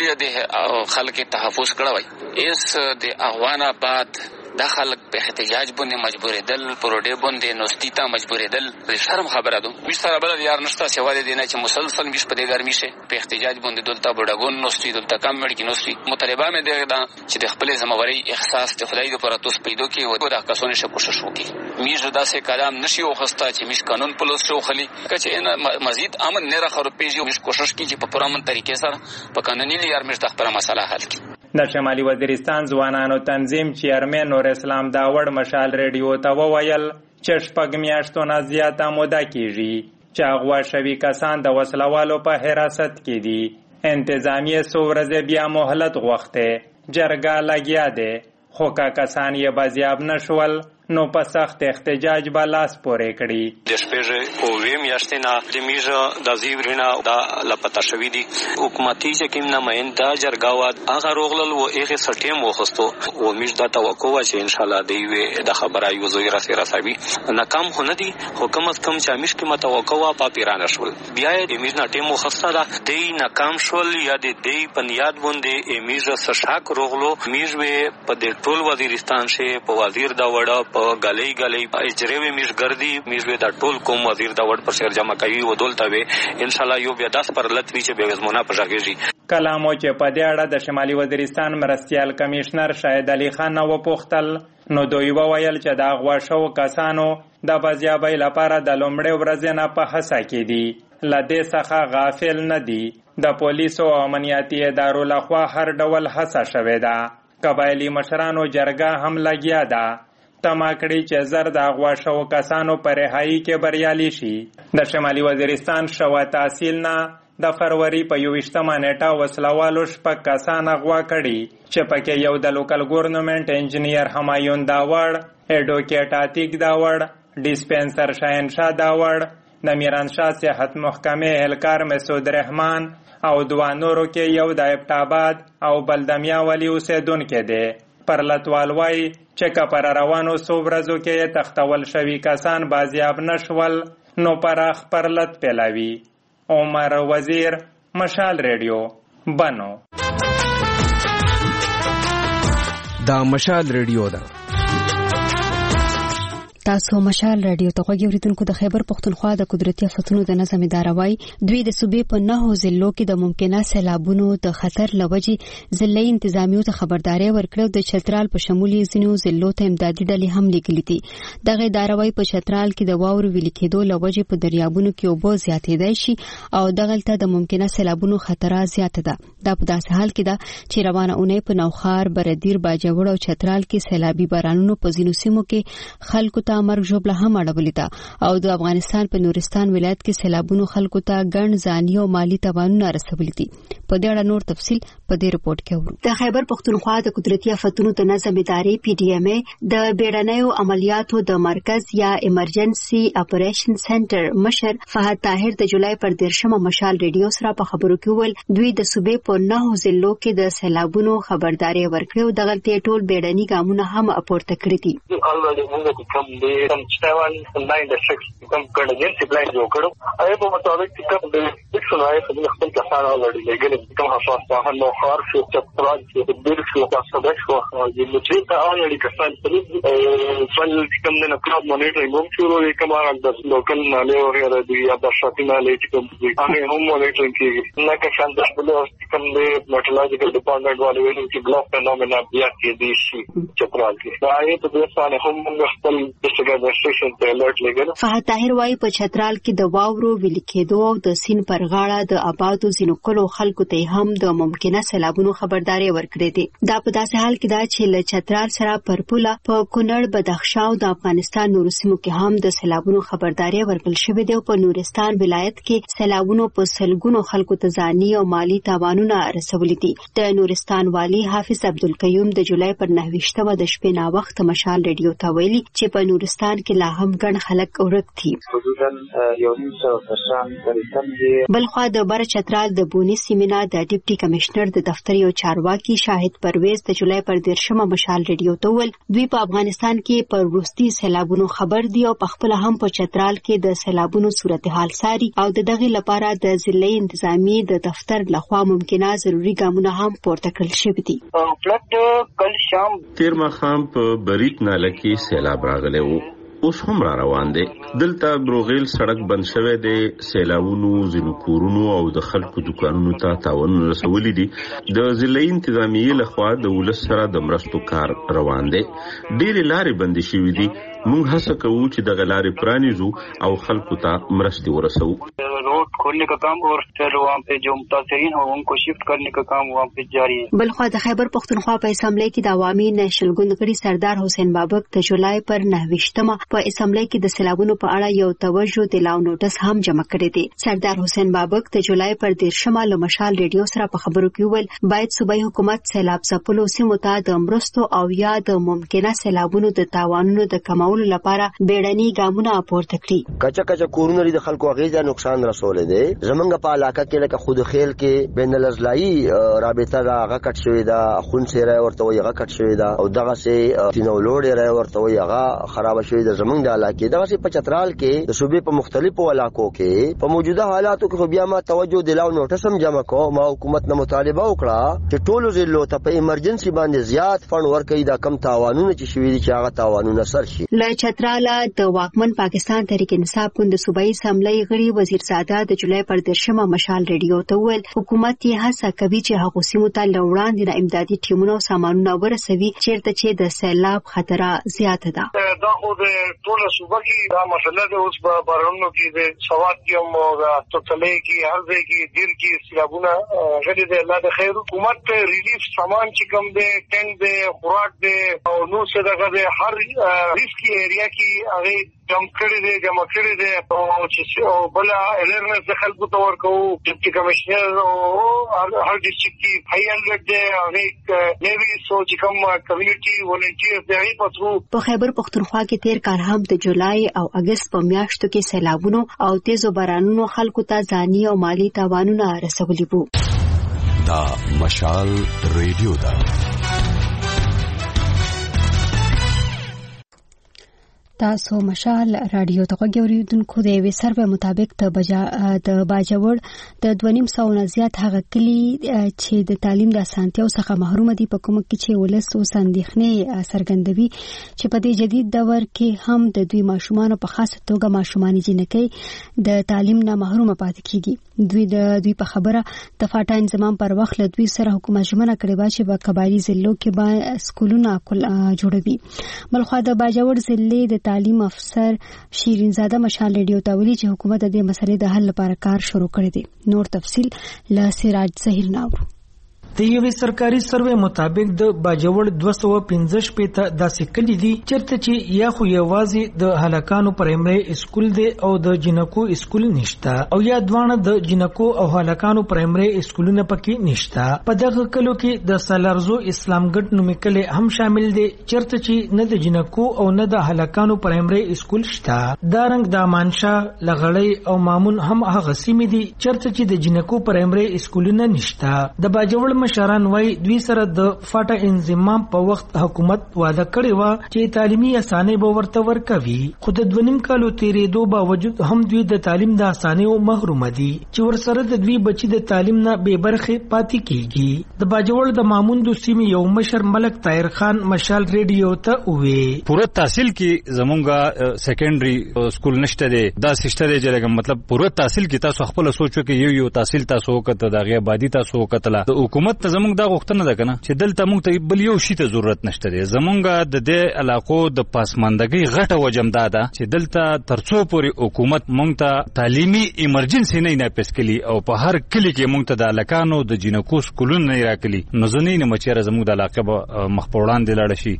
د خلک تحفظ کړوي. اس د اغوانا بعد د خلک په احتجاج باندې مجبورېدل، پروډې باندې نوستی ته مجبورېدل، د شرم خبره ده. مش سره بل یار نشته سیوا دي نه چې مسلسل مش په دې ګرمي شي په احتجاج باندې دلته بډاګون نوستی دلته کم مړ کې نوستی. مطالبه مې دغه ده چې د خپل ځموري احساس د خدای د پر توس پیدا کی او د کسانو شه کوشش وکړي. میز داسې کلام نشي او خسته چې مش قانون پولیس شو خلی کچې نه مزید امن نه راخرو پیږي، مش کوشش کوي چې په پرامن طریقې سره په قانوني لار مش د خپل مسله حل کړي. د شمالي وزیرستان ځوانانو تنظیم چیرمن نور اسلام داوړ مشال ریډیو ته وویل چې شپږ میاشتو نه زیاته موده کېږي چې اغوا شوي کسان د وسلوالو په حراست کې دي. انتظامیه څو ورځې بیا مهلت غوښتی، جرګه لګیا دی، خو که کسان یې بازیاب نشول نو په سخت احتجاج به لاس پورې کړي. د شپږ او ویم یاشتنا د میژه د زیورنا د لپتا شوی دي حکومتي چې کوم نماینده جرګاوات هغه روغلل و هغه سټیم وخستو او میژ د توقع و چې ان شاء الله دی وی د خبره یو زوی را سره سوي ناکام هونه دي حکومت کم چې میژ کې متوقع و په پیران شول بیا د میژ نه ټیم وخسته دا دی ناکام شول یا د دی پنیاد باندې میژ سشاک روغلو میژ وی په د ټول وزیرستان شه په وزیر دا وړه په غلې غلې اجرې میژ ګرځي میژ وی دا ټول کوم وزیر دا وړ پر سر جمع کوي و دولته وی ان شاء الله یو بیا داس پر لټوي چې به زمونه پژاږي. کلامو چې په دې اړه د شمالي وزیرستان مرستيال کمشنر شاهد علي خان و پوښتل نو دوی وویل چې دا غوا شو کسانو د بازیابۍ لپاره د لومړۍ ورځې نه په هڅه کې دي لدې څخه غافل نه دي. د پولیسو او امنیتي ادارو لخوا هر ډول هڅه شوې ده. قبایلي مشرانو جرګه هم لګیا ده تما کړي چې زر د غوا شو کسانو پر رهایی کې بریالي شي. د شمالي وزیرستان شوا تحصیل نه د فروری په یوویشتمه نیټه وسلوالو شپږ کسان غوا کړي چې پکې یو د لوکل ګورنمنت انجینیر همایون داوړ، ایډوکیټ عتیق داوړ، ډیسپنسر شاهنشاه داوړ، د میرانشاه صحت محکمې اهلکار مسعود رحمان او دوه نورو کې یو د ابټاباد او بلدمیا ولی اوسېدونکي دی. پرلتوال وایي چې که پر روانو څو ورځو کې تختول شوي کسان بازیاب نشول نو پراخ پرلت پیلاوي. عمر وزیر، مشال ریډیو، بنو. دا مشال ریډیو ده. تاسو مشال رادیو ته غوږی اوریدونکو د خیبر پختونخوا د قدرتي آفتونو د نظم اداره وای دوی د صوبې په نهو ضلعو کې د ممکنه سیلابونو د خطر لوجي ضلعي انتظامیو ته خبرداري ورکړه. د چترال په شمول ځینو ضلعو ته امدادي ډلې هم لیکلي دي. دغه اداره وای په چترال کې د واورو ویل کېدو لوجي په دریابونو کې اوبو زیاتېدای شي او دغلته د ممکنه سیلابونو خطر زیات ده. دا په داسې حال کې ده چې روانه اونۍ په نوخار، بردیر، باجوړ او چترال کې سیلابي بارانونو په ځینو سیمو کې خلکو ته مرګ ژوبله هم اړولې ده او د افغانستان په نورستان ولایت کې سیلابونو خلکو ته ګڼ ځاني او مالی تاوانونه رسولي دي. په دې اړه نور تفصیل په دې رپورت کې اورو. د خیبر پختونخوا د قدرتي آفتونو د نظم ادارې پی ډي ایم ای د بیړنیو عملیاتو د مرکز یا ایمرجنسي اپریشن سنټر مشر فهد طاهر د جولای پر دیرشمه مشال ریډیو سره په خبرو کې وویل دوی د صوبې په نهو ضلعو کې د سیلابونو خبرداري ورکړې او دغلته ټول بیړني ګامونه هم اپورته کړي دي. کم چتاوان ناین د سکس کم کنټینجنسي پلان جوړ کړو هغه په مطابق چې کوم د سکس نوای خپل خپل کسان اوري لګل کوم حساس په نو خار شو چې پران چې د بیرشو تاسو د شو د لچې ته اوري کسان په فل کوم نه کلاب مانیټرینګ هم شروع کوي د لوکل ناله او غیره دی یا د شاطینه لې کوم دي هغه هم مانیټرینګ کوي نه که شان د خپل کوم د میټالورجیکل ډپارټمنټ والے ویل چې بلاک فینومنا بیا کې دي شي چې پرال کې دا یې په دې ځای هم خپل فهد طاهر وايي په چترال کې د واورو ویل کېدو او د سین پر غاړه د آبادو ځینو کلو خلکو ته هم د ممکنه سیلابونو خبرداري ورکړې دي. دا په داسې حال کې ده چې له چترال سره پر پوله په کونړ، بدخشان او د افغانستان نورو سیمو کې هم د سیلابونو خبرداري ورکړل شوې ده او په نورستان ولایت کې سیلابونو په سلګونو خلکو ته ځاني او مالی تاوانونه رسولي دي. د نورستان والی حافظ عبدالقیوم د جولای پر نهویشتمه د شپې نا وخت مشال ریډیو ته ویلي چې په نورستان کې لا هم ګڼ خلک ورک دي. بلخوا د بر چترال د بونی سیمینا د ډیپټي کمشنر د دفتر یو چارواکي شاهد پرویز د جولای پر دیرشمه مشال ریډیو ته ویل دوی په افغانستان کې پر وروستي سیلابونو خبر دي او په خپل هم په چترال کې د سیلابونو صورتحال ساري او د دغه لپاره د ضلعي انتظامی د دفتر لخوا ممکنه ضروري ګامونه هم پورته کړل شوي دي. کل شام تیر مخام په بریک ناله کې سیلاب راغلی و اوس هم را روان دي. دلته بروغیل سړک بند شوی دی، سیلابونو ځینو کورونو او د خلکو دکانونو ته تاوان رسولي دي. د ضلعي انتظامیې لخوا د ولس سره د مرستو کار روان دی. ډېرې لارې بندې شوي دي. موږ هڅه کوو چې دغه لارې پرانیزو او خلکو ته مرستې ورسوو. روډ खोलने का काम और फिर वहाँ पे जो मुतासरीन हो उनको शिफ्ट करने का काम वहाँ पे जारी है। بلخوا د خیبر پختونخوا په اسمبلی کې د عوامي نېشنل ګوند غړي سردار حسین بابک د جولای پر نهویشتمه په اسمبلی کې د سیلابونو په اړه یو توجه د لاو نوټس هم جمع کړی دی. سردار حسین بابک د جولای پر دیرشمه له مشال ریډیو سره په خبرو کې ویل باید صوبایي حکومت سیلاب ځپلو سیمو ته د مرستو او یا د ممکنه سیلابونو د تاوانونو د کمولو لپاره بیړني ګامونه پورته کړي. کچا کچا کورونه لري د خلکو غیزه نقصان رسولې دي. زمونږ په علاقه کې لکه خود خیل کې بین الازلایي رابطه دا هغه کټ شوی دا خون سره ورته وي هغه کټ شوی دا او دغه سي تینو لوړ را ورته وي هغه خراب شوی دا زمونږ د علاقې دغه سي په چترال کې د صوبې په مختلفو علاقو کې په موجوده حالاتو کې بیا ما توجه دلاو نوټس هم جمع کو ما حکومت نه مطالبه وکړه چې ټولو ضلعو ته په ایمرجنسي باندې زیات فند ورکړي دا کم تاوانونه چې شوي دي چې هغه تاوانونه سر شي. له چتراله د واکمن پاکستان تحریک انصاف ګوند صوبایي اسمبلی غړي وزیرزاده د جولای پر دیرشمه مشال ریډیو ته ویل حکومت یې هڅه کوي چې هغه سیمو ته لوړاندې د امدادي ټیمونو او سامانونه ورسوي چیرته چې د سیلاب خطر زیات ده. دا خو د ټول صوبه کې دا مسله ده اوس په بارونو کې د سواد کې او د توتلې کې هر ځای کې دیر کې سیلابونه غلي ده. الله د خیر حکومت ریلیف سامان چې کوم ده ټینګ ده خوراک ده او نو څه دغه هر ریسکی ایریا کې هغه جمع کړی دی جمع کړی دی او چې بل الرنس د خلکو ته ورکو ډیپټي کمشنر او هر ډیسټریکټ کې فایل لګي هغه نیوی سو چې کوم کمیونټي ولنټیرز دی په ترو په خیبر پختونخوا کې تیر کال هم د جولای او اگست په میاشتو کې سیلابونو او تیزو بارانونو خلکو ته ځاني او مالی تاوانونه رسولي وو. دا مشال ریډیو دا تاسو مشال رادیو ته غوړیدونکو د وی سروې مطابق د بجا د باجوړ د دوه سوه نه زیات هغه کلی چې د تعلیم د اسانتیاو څخه محروم دي په کوم کې چې ولستو سندېخنه سرګندوي چې په دې جدید دور کې هم د دوی ماشومان په خاصه توګه ماشومان جنکۍ د تعلیم نه محروم پاتې کیږي. دوی د دوی په خبره د فاټا انضمام پر وخت له دوی سره حکومت ژمنه کړې و چې په قبایلی ضلعو کې به سکولونه جوړوي. بلخوا د باجوړ ضلع د تعلیم افسر شیرین زاده مشال ریډیو ته ویلي چې حکومت د دې مسلې د حل لپاره کار شروع کړی دی. نور تفصیل له سراج زهیر ناور. د یوې سرکاري سروې مطابق د باجوړ دوه سوه پنځه شپېته داسې کلي دي چېرته چې یا خو یوازې د هلکانو پرایمري اسکول دی او د جنکو اسکول نشته او یا دواړه د جنکو او هلکانو پرایمري اسکولونه پکې نشته. په دغه کلو کې د سالارزو اسلام ګډ نومې کلی هم شامل دی چېرته چې نه د جنکو او نه د هلکانو پرایمري اسکول شته. دارنګ د مانشاه لغړی او مامون هم هغه سیمې دي چېرته چې د جنکو پرایمري اسکولونه نشته. د باجوړ مشران وای دوی سره د فاټا انضمام په وخت حکومت وعده کړې و چې تعلیمي اسانۍ به ورته ورکوي خو د دویم کالو تیرېدو باوجود هم دوی د تعلیم د اسانۍ محروم دي چې ورسره د دوی بچي د تعلیم نه بې برخې پاتې کیږي. د باجوړ د ماموندو سیمې یو مشر ملک طاهر خان مشال ریډیو ته وې پوره تحصیل کې زمونږه سیکنډري سکول نشته دی دا سشته دی چې مطلب پوره تحصیل کې تاسو خپل سوچو کې یو یو تحصیل تاسو وکړه د غیا آبادی تاسو وکړه د حکومت ته زمونږ دا غوښتنه ده کنه چې دلته موږ ته بل یو شي ته ضرورت نشته دی. زمونږ د دې علاقو د پاسماندګۍ غټه وجم ده چې دلته ترڅو پورې حکومت موږ ته تعلیمي ایمرجنسي نه ناپس کلی او په هر کلی کې موږ ته د الکانو د جنکو سکولونه نه راکلي نو زنی نه مچره زموږ د علاقې مخ په وړاندې لاړ شي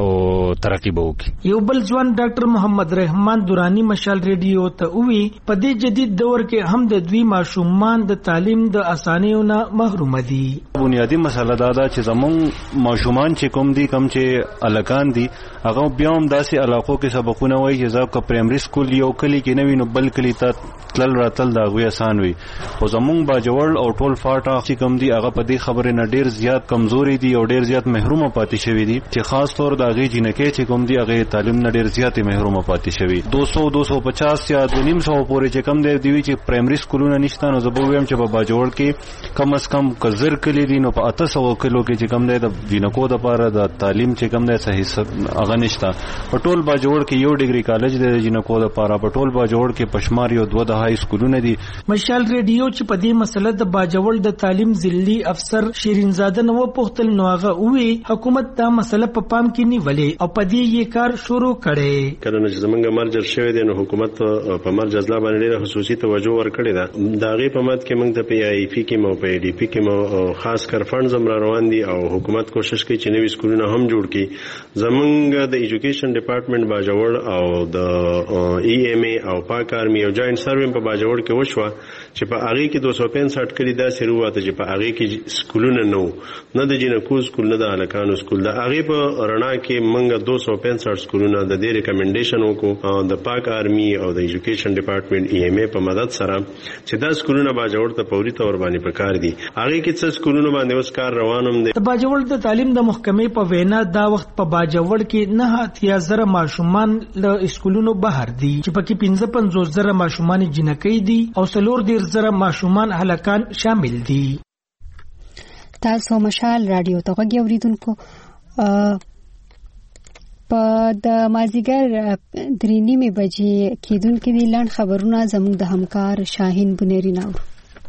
او ترقی به وکړي. یو بل ځوان ډاکټر محمد رحمان دورانی مشال ریډیو ته وی په دې جدید دور کې هم د دوی ماشومان د تعلیم د اسانیو نه محروم دي. بنیادی مسله دا ده چې زمونږ ماشومان چې کوم دي کوم چې الکان دي هغه بیا هم داسې علاقو کې سبقونه وایي چې زه که پرایمري سکول یو کلی کې نه وي نو بل کلی ته تلل راتل د هغوی اسان وي. خو زمونږ باجوړ او ټول فاټا چې کوم دي هغه په دې خبرې نه ډېر زیات کمزوري دي او ډېر زیات محرومه پاتې شوي دي چې خاص طور د هغې جینکۍ چې کوم دي هغې تعلیم نه ډېر زیاتې محرومه پاتې شوي. دو سو دو سو پچاس یا دوه نیم سوه پورې چې کم دی دوی چې پرایمري سکولونه نشته نو زه به ووایم چې په باجوړ کې کم از کم که زر کلي دي نو په اته سوه کلو کې چې کم دی د جینکو دپاره د تعلیم چې کم دی صحیح هغه هغه نشته. په ټول باجوړ کې یو ډیګري کالج د جنکو د پاره، په ټول باجوړ کې پشمار یو دوه د های سکولونه دي. مشال ریډیو چې په دې مسله د باجوړ د تعلیم ضلعي افسر شیرینزاده نو پوښتل نو هغه وی حکومت دا مسله په پام کې نیولې او په دې یې کار شروع کړي. کله چې زمونږ مرجر شوی دی نو حکومت په مرجر ځلا باندې ډېره خصوصي توجه ورکړې ده. دا غي په مد کې موږ ته په ای پی کې مو په ډی پی کې مو خاص کر فنډز هم روان دي او حکومت کوشش کوي چې نوې سکولونه هم جوړ کړي. زمونږ د ایجوکیشن ډپارټمنټ باجوړ او د ای ایم ای او پاک آرمی او جوائنٹ سروې په باجوړ کې وشوه چې په هغه کې دوه سوه پنځه کلی داسې وروته چې په هغه کې سکولونه نو نه د جنکو سکول نه د هلکانو سکول. د هغه په رڼا کې موږ دوه سوه پنځه سکولونه د دې ریکمنډیشن وکړو د پاک آرمی او د ایجوکیشن ډپارټمنټ ای ایم ای په مدد سره چې دا سکولونه باجوړ ته فوري تور باندې پکار دي. هغه کې څه سکولونه باندې اوس کار روانم دي. د باجوړ د تعلیم د محکمې په وینا دا وخت په باجوړ کې نه اتیا زره ماشومان له سکولونو بهر دي چې پکې پنځه پنځوس زره ماشومان جنکۍ دي او څلور دېرش زره ماشومان هلکان شامل دي. تاسو مشال رادیو ته غوږی اوریدونکو په د مازیګر درې نیمې بجې کېدونکې دي لاند خبرونه زموږ د همکار شاهین بنيري ناوړو.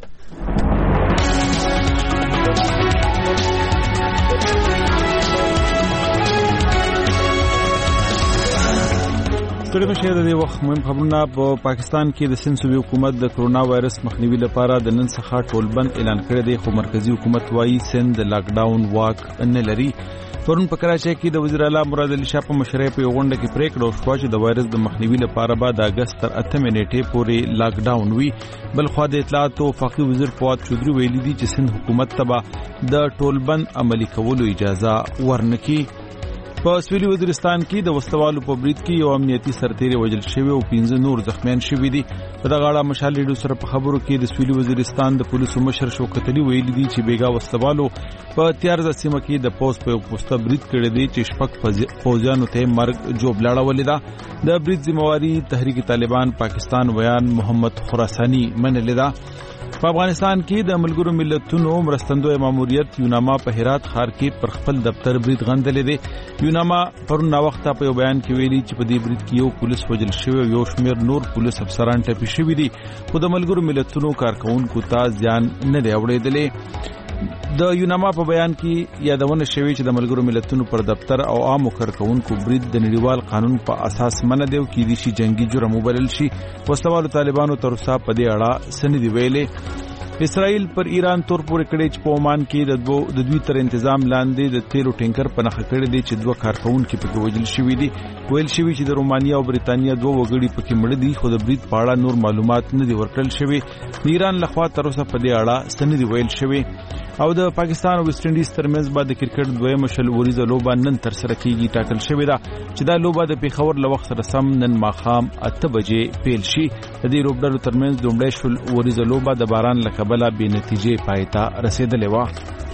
ستړي مشه د دې وخت مهم خبرونه. په پاکستان کې د سند صوبې حکومت د کرونا وایرس مخنیوي لپاره د نن څخه ټولبند اعلان کړی دی، خو مرکزی حکومت وايي سند د لاک ډاون واک نه لري. پرون په کراچۍ کې د وزیر اعلی مراد علي شاه په مشرۍ په غونډه کې پریکړه وشوه چې د وایرس د مخنیوي لپاره به د اگست تر اتمې نیټې پورې لاک ډاون وي. بل خو د اطلاعات او وفاقي وزیر فواد چودري ویلي دي چې سند حکومت ته به د ټولبند عملي کولو اجازه ورنکړي. په سویلي وزیرستان کې د وسلوالو په برید کې یو امنیتي سرتیری وژل شوی او پنځه نور زخمیان شوي دي. په دغه اړه مشال ریډیو سره په خبرو کې د سویلي وزیرستان د پولیسو مشر شوکت علي ویلي دي چې بیګا وسلوالو په تیارزه سیمه کې د پوس په پوسټه برید کړی دی چې شپږ فوجیانو ته مرګ جوړ لاړولې ده. د برید ذمہواری تحریک طالبان پاکستان ویان محمد خراسانی منلې ده. په افغانستان کې د ملګرو ملتونو مرستندوی ماموریت یوناما په هرات ښار کې پر خپل دفتر برید غندلې دی. یوناما پرون وخته په یو بیان کې ویلي چې په دې برید کې یو پولیس وژل شوی او یو شمېر نور پولیس افسران ټپي شوي دي، خو د ملګرو ملتونو کارکونکو ته زیان نه دی اورېدلی. د یوناما په بیان کې یادونه شوی چې د ملګرو ملتونو پر دفتر او عامو کارکونکو برید د نړیوال قانون په اساس منع دی او کېدای شي جنگي جرم وبلل شي. وسلوالو طالبانو تر اوسه په دې اړه څه نه دي ویلي. اسرائیل پر ایران تور پورې کړی چې په عمان کې د دوه د دوی تر انتظام لاندې د تیلو ټینکر په نښه کړی دی چې دوه کارکونکو پکې وژل شوي دي. ویل شوی چې د رومانیا او بریتانیا دوه وګړي پکې مړه دي، خو د برید په اړه نور معلومات نه دي ورکړل شوي. د ایران لخوا تر اوسه په دې اړه څه نه دي ویل شوي. او د پاکستان او ویسټ انډیز ترمنځ به د کرکټ دویمه شل وریزه لوبه نن تر سره کیږي. ټاکل شوې ده چې دا لوبه د پیښور له وخت سره سم نن ماښام اته بجې پیل شي. د دې لوبډلو ترمنځ لومړی شل وریزه لوبه د باران له کبله بې نتیجې پای ته رسېدلې وه.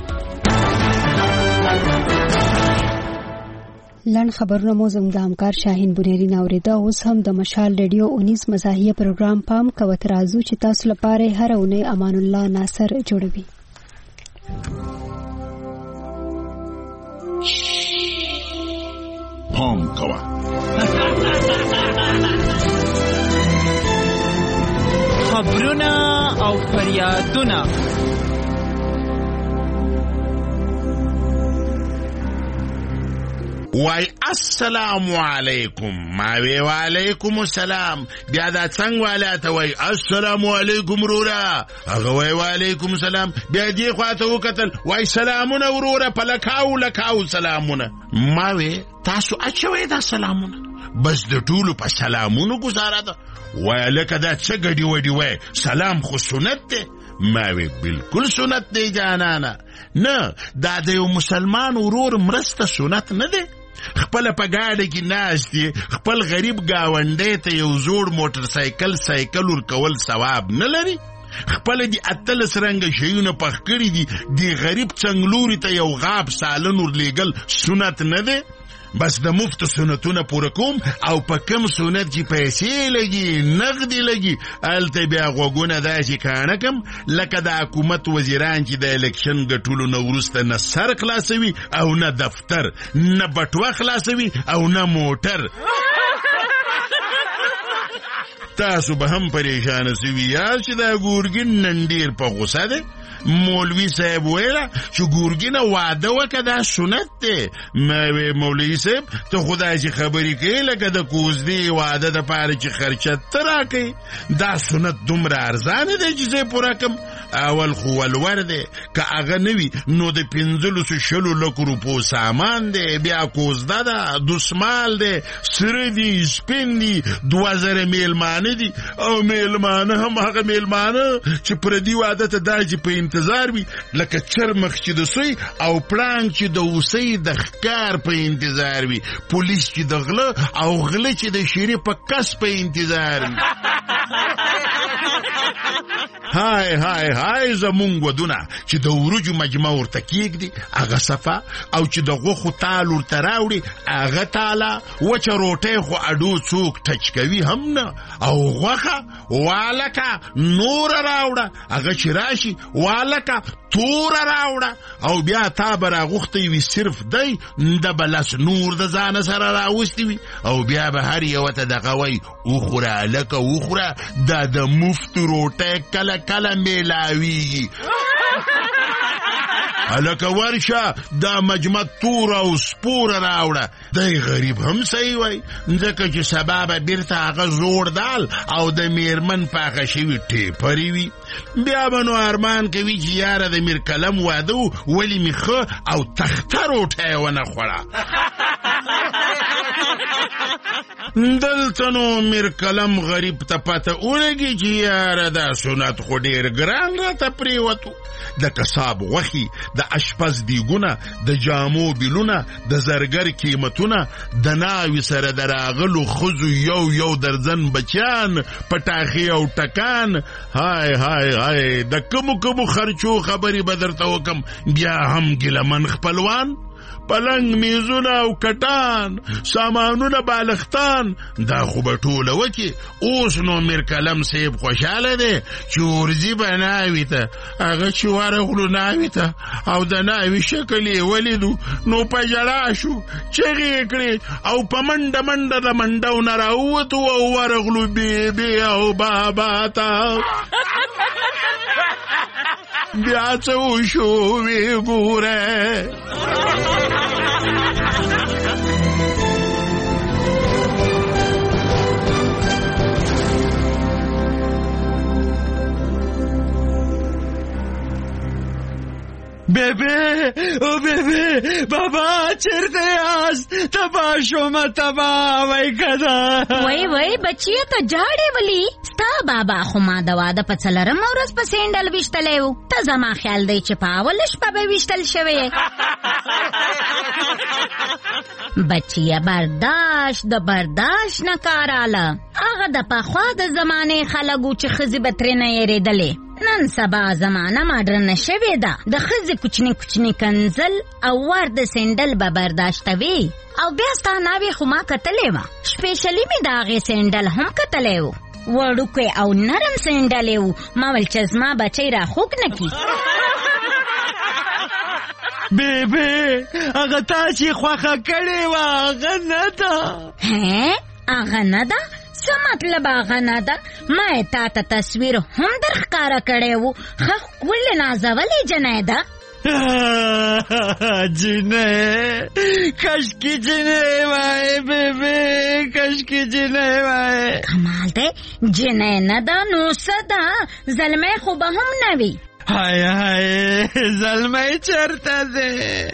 لاند خبرونه مو زموږ د همکار شاهین بنيري ناوریده. اوس هم د مشال ریډیو اونیس مزاحیه پروګرام پام کوه ترازو چې تاسو لپاره هر اونۍ امان الله ناصر جوړوي. پام کوه خبرونه او فریادونه وای السلام علیکم ما وی وعلیکم السلام بیا دا څنګه والاته وای السلام علیکم رورا هغه وای وعلیکم السلام بیا دې خواته وکتل وای سلامونه ورورا پلکاو لکاو سلامونه ما وی تاسو اچوي دا سلامونه بس د ټولو په سلامونو گزاره ده وای لکه دا څه غډي وډي وای سلام خو سنت ده ما وی بالکل سنت دی جانانا نه دا د یو مسلمان ورور مرسته سنت نه ده خپل په گاډي کې ناس دي خپل غریب گاونډي ته یو زوړ موټر سایکل سایکل ور کول ثواب نه لري خپل دي اتل سرنګ شيونه پخ کړی دي دی غریب څنګلوري ته یو غاب سالن ور لېګل سنت نه ده بس د مفت سنتونه پوره کوم او په کم سنت چې پیسې لګي نغدي لګي الته بیا غوګونه داسې کانه کم لکه د حکومت وزیران چې د الیکشن ګټلو نه وروسته نه سر خلاصوي او نه دفتر نه بټوه خلاصوي او نه موټر. تاسو به هم پریشانه سوي یاست چې دا ګورګین نن ډېر په غوسه دی. مولوي صاحب ویله چې ګورګینه واده وکړه دا سنت دی. ما وی مولوي صاحب ته خو داسې خبرې کوې لکه د کوزدې واده دپاره چې خرچه ته راکوې. دا سنت دومره ارزانه دی چې زه یې پوره کړم. اول خو ولور دی، که هغه نه وي نو د پنځلسو شلو لکو روپو سامان دی، بیا کوزده ده، دسمال دی، سره دي، سپین دي، دوه زره میلمانه دي او میلمانه هم هغه میلمانه چې پردي واده ته دا چې په انتظار وي لکه چرمخ چې د سوی او پړانګ چې د اوسۍ د ښکار په انتظار وي، پولیس چې د غله او غله چې د شیرې په کس په انتظار وي. های های های زمونږ ودونه چې د وروجو مجمع ورته کېږدي هغه صفه او چې د غوښو تال ورته راوړي هغه تاله، وچه روټۍ خو اډو څوک ټچ کوي هم نه، او غوښه والکه نوره راوړه، هغه چې راشي والکه توره راوړه، او بیا تا به راغوښتی وي صرف دی د بلس نور د ځانه سره راوستی وي، او بیا به هر یوه ته دغه وایي وخوره لکه وخوره، دا د مفت روټۍ کله کله میلاویږي. هلکه ورشه دا مجمع توره او سپوره راوړه. دی غریب هم صحیح وای، ځکه چې سبا به بیرته هغه زوړ دال او د میرمن پاخه شوي ټیپرې وي. بیا به نو ارمان کوي چې یاره د میر کلم واده و ولې مې ښه او تخته روټۍ ونه خوړه. دلته نو میر کلم غریب ته پته ولګي چې یاره دا سنت خو ډېر ګران راته پرېوتو. د کساب غوښې، د اشپز دیګونه، د جامو بیلونه، د زرګر قیمتونه، د ناوې سره د راغلو ښځو یو یو درځن بچیان، پټاخې او ټکان. های های های د کمو کمو خرچو خبرې به درته وکم، بیا هم ګیلمن خپلوان، پلنګ میزونه او کټان، سامانونه بالښتان، دا خو به ټوله وکړي. اوس نو میر کلم صاحب خوشحاله دی چې ورځي به ناوې ته، هغه چې ورغلو ناوې ته او د ناوې شکل یې ولیدو نو په ژړا شو، چغې یې کړې او په منډه منډه د منډو نه راووتو او ورغلو بیبي او بابا ته. بیا څه وشو وی ګوره. بیبی او بیبی بابا چرته یاست؟ تبا شوم تبا وای کدا. وای وای بچیا ته جاړې ولی ستا بابا خو ما د واده په څلرم ورځ په سینډل ویشتلی و. ته زما خیال دی چې په اوله شپه به ویشتل شوی. بچیا برداشت د برداشت نه کار اله. هغه د پخوا د زمانې خلکو چې ښځې به ترې نه یېرېدلې. نن سبا زمانه ماډرنه شوې ده. د ښځې کوچني کوچني کنزل او ور د سینډل به برداشتوي. او بیا ستا ناوې خو ما کتلې وه، سپیشلي مې د هغې سینډل هم کتلی و، وړوکی او نرم سینډل و. ما ویل چې زما بچی را خوږ نه کي. بیبی هغه تا چې خوښه کړې وه هغه نه ده. هې هغه نه ده؟ څه مطلب هغه نه ده؟ ما یې تا ته تصویر هم در ښکاره کړی و. ښه ښکلې نازولې جنۍ ده. جنۍ کشکې جنۍ وای بیبی، کشکې جنۍ وای. کمال دی، جنۍ نه ده نو څه ده؟ زلمی خو به هم نه وي. های های زلمی چرته دی؟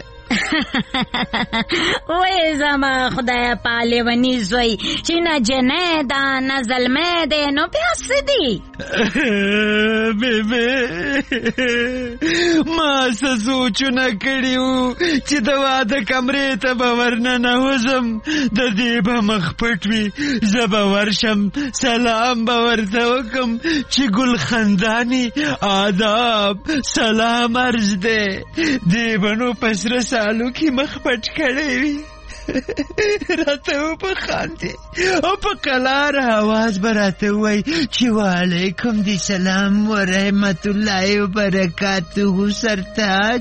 وای زما خدای پاله ونی زوی چې نه جنې ده نه زلمه ده نو بیا څه دي؟ بیبی ما څه سوچونه کړي وو چې د واده کمرې ته به ورننوځم، د دې به مخ پټ وي، زه به ورشم سلام به ورته وکم چې ګل خنداني آداب سلام عرض دی. دې به نو په سره سالو کې مخ پټ کړی وي. راته وبخاندې او په قلار آواز به راته ووایي چې وعلیکم د سلام ورحمت الله وبرکاته سرتاج.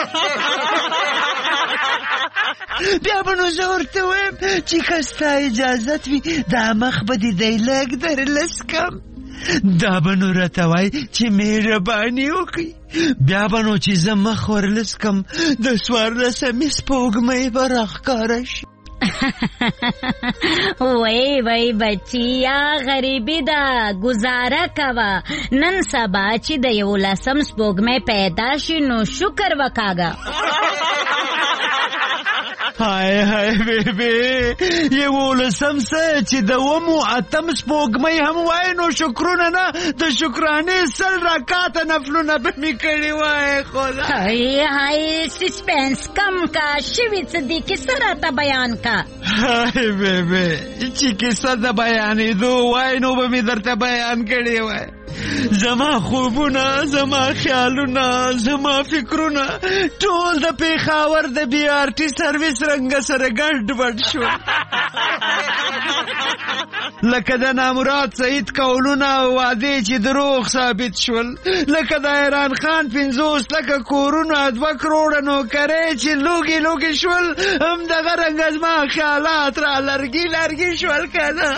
بیا به نو زه ورته وایم چې که ستا اجازت وي دا مخ به دې دی لږ در لسکم. دا به نو راته وایي چې مهرباني وکړي. بیا به نو چې زه مخ ورلسکم د څوارلسمې سپوږمۍ به راښکاره شي. وای وای بچیا غریبی دا گزاره کوه. نن سبا چې د یولسم سپوږمۍ پیدا شي نو شکر وکاږه. های های بیبی یولسم څه چې د اومو اتم سپوږمۍ هم وای نو شکرونه نه د شکرانې سل رکعاته نفلونه به مې کړي وای. خدا های های سسپنس کم کا شوي څه دي کیسه راته بیان کا. های بیبی چې کیسه د بیانېدو وای نو به مې درته بیان کړي وای. زما خوبونه زما خیالونه زما فکرونه ټول د پیښاور د بی آر ټي سرویس رنګ سره ګډ وډ شو. لکه د نامراد سعید قولونه او وعدې چې دروغ ثابت شول. لکه د ایران خان پنځوس لکه کورونه دوه کروړه نوکرۍ چې لوګي لوګي شول. همدغه رنګه زما خیالات را لرګي لرګي شول کنه.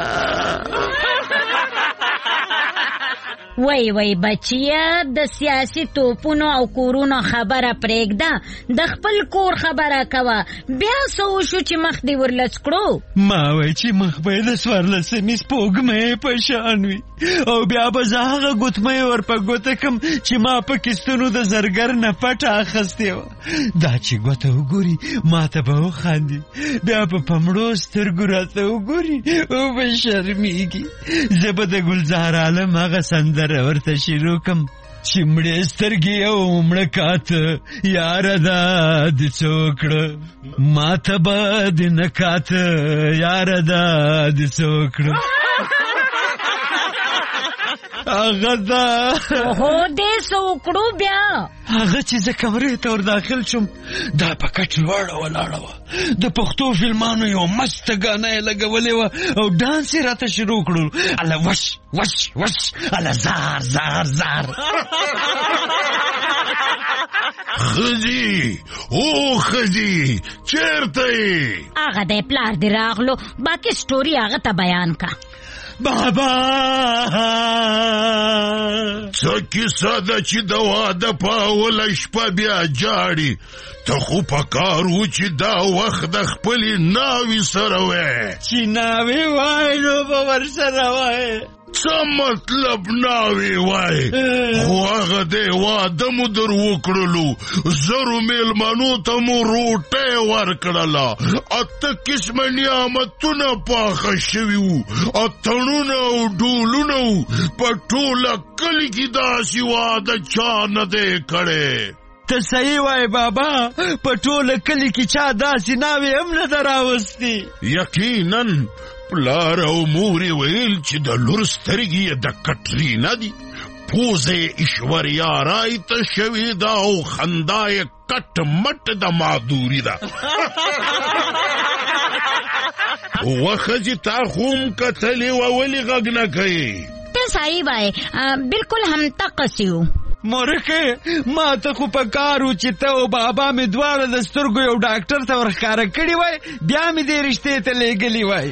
وای وای بچیا د سیاسي توپونو او کورونو خبره پرېږده د خپل کور خبره کوه. بیا څه وشو چې مخ دې ورلس کړو؟ ما وای چې مخ به د څوارلسمې سپوږمۍ په شان وي او بیا به زه هغه ګوتمۍ ور په ګوته کم چې ما په کیستونو د زرګر نه پټه اخیستې وه. دا چې ګوته وګوري ما ته به وخاندي بیا به په مړو سترګو راته وګوري او به شرمېږي. زه به د ګلزار عالم هغه سندره ورته شروع کم چې مړې سترګې او مړه کاته یاره دا د څه وکړه ما ته به د نه کاته یاره دا د څه وکړه. هغه دا هو دې څه وکړو بیا؟ هغه چې زه کمرې ته ور داخل شوم دا په کټ لوړه ولاړه وه. د پښتو فلمانو یو مسته ګانه یې لګولې وه او ډانس یې راته شروع کړو. اله وش وش وش اله زار زار زار. خزي او خزي چیرته یې؟ هغه دی پلار دې راغلو باقي سټوري هغه ته بیان کا. بابا څه کیسه ده چې د واده په اوله شپه بیا جاړي؟ ته خو په کار و چې دا وخت د خپلې ناوې سره وې. چې ناوې وای نو به ورسره وای. څه مطلب ناوې وای؟ خو هغه دی واده مو در وکړلو زرو میلمنو ته مو روټۍ ورکړله اته قسمه نعمتونه پاخه شوي وو اتڼونه او ډولونه وو. په ټوله کلي کې داسې واده چا نه دی کړی. ته صحیح وای بابا په ټوله کلي کې چا داسې ناوې هم نه ده راوستې. یقینا پلار او مور یې ویل چې د لور سترګې یې د کټرینا دي پوزه یې ایشوریا رای ته شوې ده او خندا یې کټ مټ د مادوري ده. وښځې تا خو هم کتلې وه ولې غږ نه کوې؟ ته صحیح وای بالکل همدقسې وو. مورکه ما ته خو په کار و چې ته او بابا مې دواړه د سترګو یو ډاکټر ته ورښکاره کړي وای بیا مې دې رشتې ته لېږلي وای.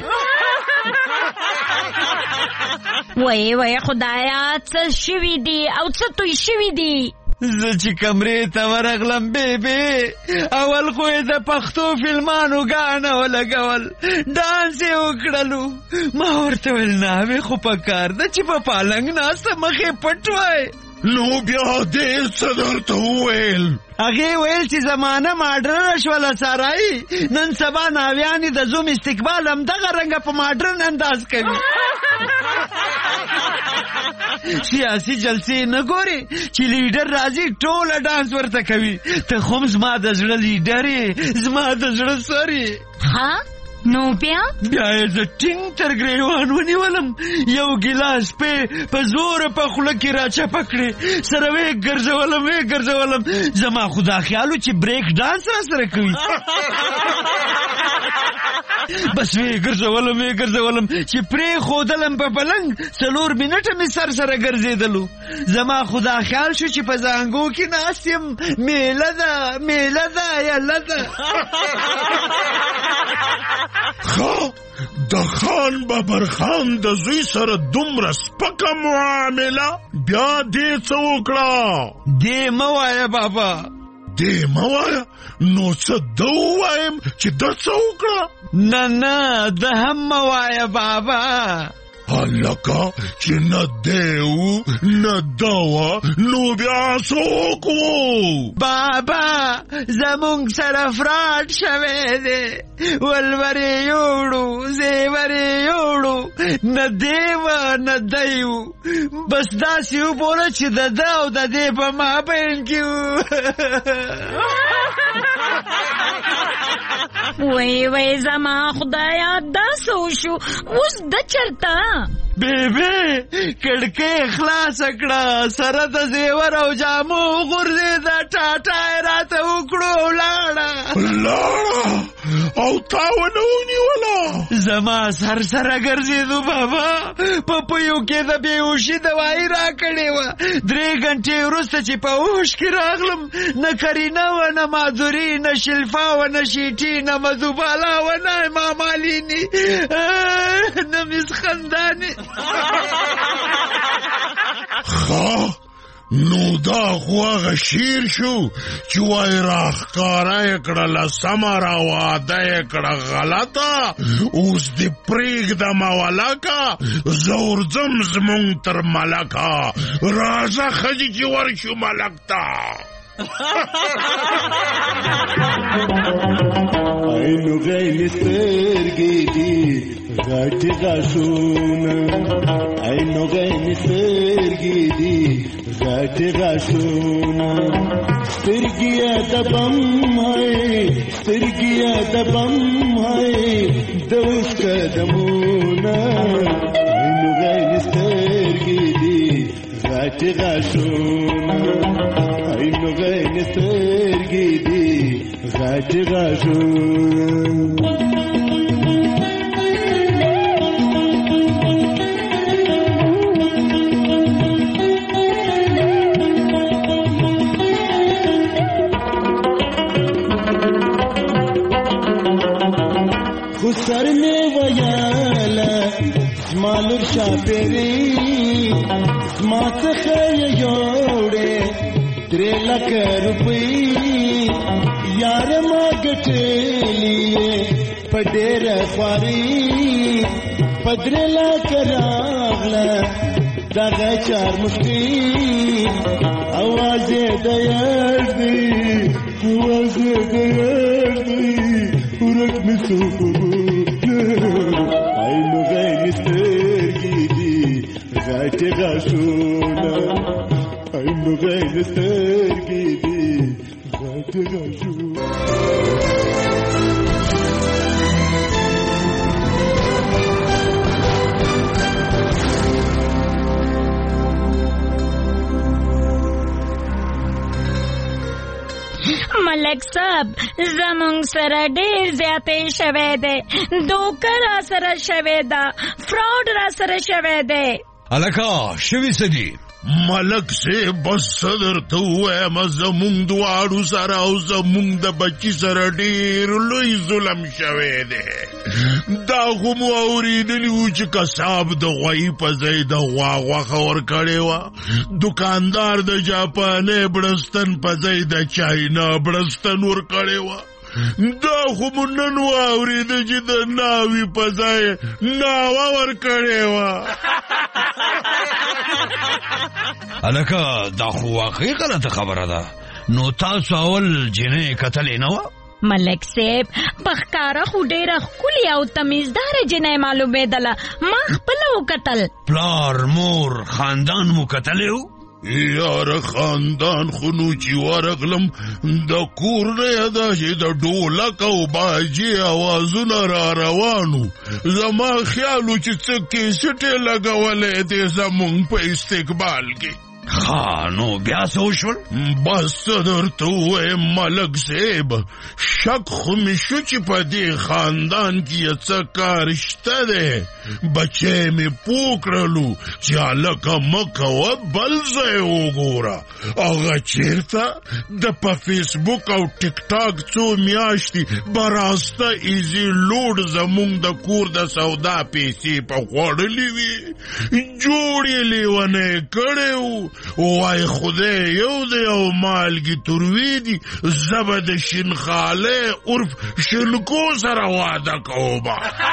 وای وای خدایا څه شوي دي او څه توی شوي دي؟ زه چې کمرې ته ورغلم بیبي اول خو یې د پښتو فلمانو ګانه ولګول ډانس یې وکړلو. ما ورته ویل ناوې خو په کار ده چې په پالنګ ناسته مخې پټ وای. نو بیا دې څه درته وویل؟ هغې ویل چې زمانه ماډرنه شوله سارایي نن سبا ناویانې د زوم استقبال همدغه رنګه په ماډرن انداز کوي. سیاسي جلسې نه ګورې چې لیډر راځي ټوله ډانس ورته کوي. ته خو هم زما د زړه لیډر یې زما د زړه سر یې. ها نو بیا بیا یې زه ټینګ تر ګریوان ونیولم یو ګیلاس پې په زوره په خوله کې راچپه کړې سره ویې ګرځولم ویې ګرځولم. زما خو دا خیال و چې بریک ډانس را سره کوي. بس وی ګرځولم وی ګرځولم چې پرې خودلم په پلنګ څلور منټه مې سر سره ګرځېدلو. زما خدا خیال شو چې په زانګو کې ناست یم. میله ده میله ده یله ده. ښه د خان بابر خان د زوی سره دومره سپکه معامله بیا دې څه وکړه؟ دې مه وایه بابا. دې مه وایه نو څه ده ووایم چې ده څه وکړه؟ نه نه ده هم مه وایه بابا. هلکه چې نه دی و نه ده وه نو بیا څه وکړو؟ بابا زمونږ سره فراډ شوی دی. ولورې یوړو زیورې یوړو نه دی وه نه دی و. بس داسې وبوله چې د ده او د دې په مابین کې و. وای وای زما خدایا دا څه وشو اوس ده چرته؟ بیبي کړکۍ خلاصه کړه سره د زیور او جامو غورځېده ټاټا یې راته وکړو ولاړه ولاړه او تا ونه ونیوله؟ زما سر سره ګرځېدو بابا. په پویو کې د بېهوشي دوایي راکړې وه. درې ګنټې وروسته چې په هوش کې راغلم نه کرینه وه نه مادوري نه شلفا وه نه شیټي نه مذوباله وه نه مامالیني نه مس خندانې. ښه نو دا خو هغه شیر شو چې وای راښکاره یې کړله سمه راواده یې کړه غلطه. اوس دې پرېږدمه ولکه زه ورځم زمونږ تر ملکه. راځه ښځې چې ورشو ملک ته. عینو غین سترګې دي غټې غاښونه. عینو غین سترګې دي غټې غاښونه. سترګې د بم هی سترګې د بم هی د اوس قدمونه. عینو غین سترګې دي غټې غاښونه. عینو غین سترګې دي غټې غاښونه. خو سر مې ویاله زما لور شاپېرې زما څخه یې یوړې درې لکه روپۍ یاره ما ګټلې په ډېره خوارۍ په درې لکه راغله دغه چار مشکۍ اواز یې د یار دی اواز یې د یار دی ورک مې څوکونه. عینو غین سترګې دي غټې غاښونه. عینو غین سترګې دي غټې غاښونه. ملک صاحب زمونږ سره ډېر زیاتې شوی دی. دوکه را سره شوی ده. فراډ را سره شوی دی. هلکه شوي څه دي؟ ملک صاحب بس څه درته ووایم زمونږ دواړو سره او زمونږ د بچي سره ډېر لوی ظلم شوی دی. دا خو مو اورېدلي وو چې کساب د غوایي په ځای د غوا غوښه ورکړې وه. دوکاندار د جاپاني بړستن په ځای د چاینا بړستن ورکړې وه. دا خو مو نن واورېده چې د ناوې په ځای ناوه ورکړې وه. هلکه دا خو واقعي غلطه خبره ده. نو تاسو اول جنۍ کتلې نه وه؟ ملک صاحب په ښکاره خو ډېره ښکلې او تمیزداره جنۍ معلومېدله. ما خپله وکتل. پلار مور خاندان مو کتلی و؟ یاره خاندان خو نو چې ورغلم د کور نه یې دا چې د ډولک او باجې اوازونه را روانو. زما خیال و چې څه کیسټ یې لګولی دی زمونږ په استقبال کې. ها نو بیا څه وشول؟ بس درته ووایم ملک صاحب، شک خو مې شو چې په دې خاندان کې یې څه کار شته دی. بچی مې پوه کړلو چې هلکه مه کوه بل ځای وګوره. هغه چېرته د په فیسبوک او ټیک ټاک څو میاشتې براسته ایزي لوډ زمونږ د کور د سودا پیسې په خوړلې وي، جوړ یې لیونی کړی و. وای خدای یو دی او مالګي تروي دي، زه به د شینخالی عرف شینکو سره واده کومه.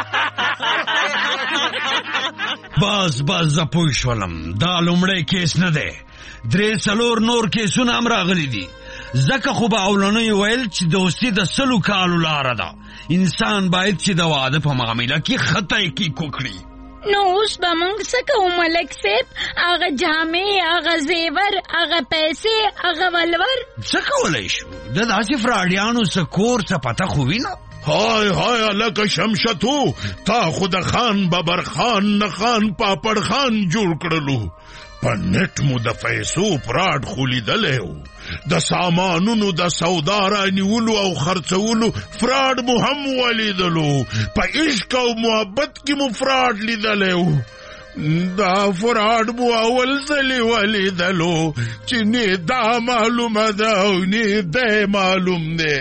بس بس زه پوه شولم، دا لومړی کیس نه دی، درې څلور نور کیسونه هم راغلي دي. ځکه خو به اولنۍ ویل چې دوستي د سلو کالو لاره ده. انسان باید چې د واده په معامله کې ښه تحقیق وکړي. نو اوس به موږ څه کوو ملک صاحب؟ هغه جامې، هغه زیور، هغه پیسې، هغه ولور څه کولی شو؟ د داسې فراډیانو څه کور څه پته خو وینه. های های لکه شمشتو، تا خو د خان ببر خان نه خان پاپړ خان جوړ کړلو. په نت مو د پیسو فراډ خو لیدلی و، د سامانونو د سودا رانیولو او خرڅولو فراډ مو هم ولیدلو، په عشق او محبت کې مو فراډ لیدلی و. دا فراډ مو اول ځلې ولیدلو چې نه دا معلومه ده او نه دی معلوم دی.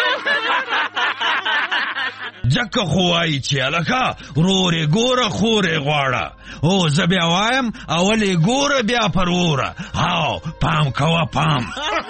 ځکه خو وایي چې هلکه ورورې ګوره خورې غواړه. او زه بیا وایم اولې ګوره بیا پر وره. هاو پام کوه پام.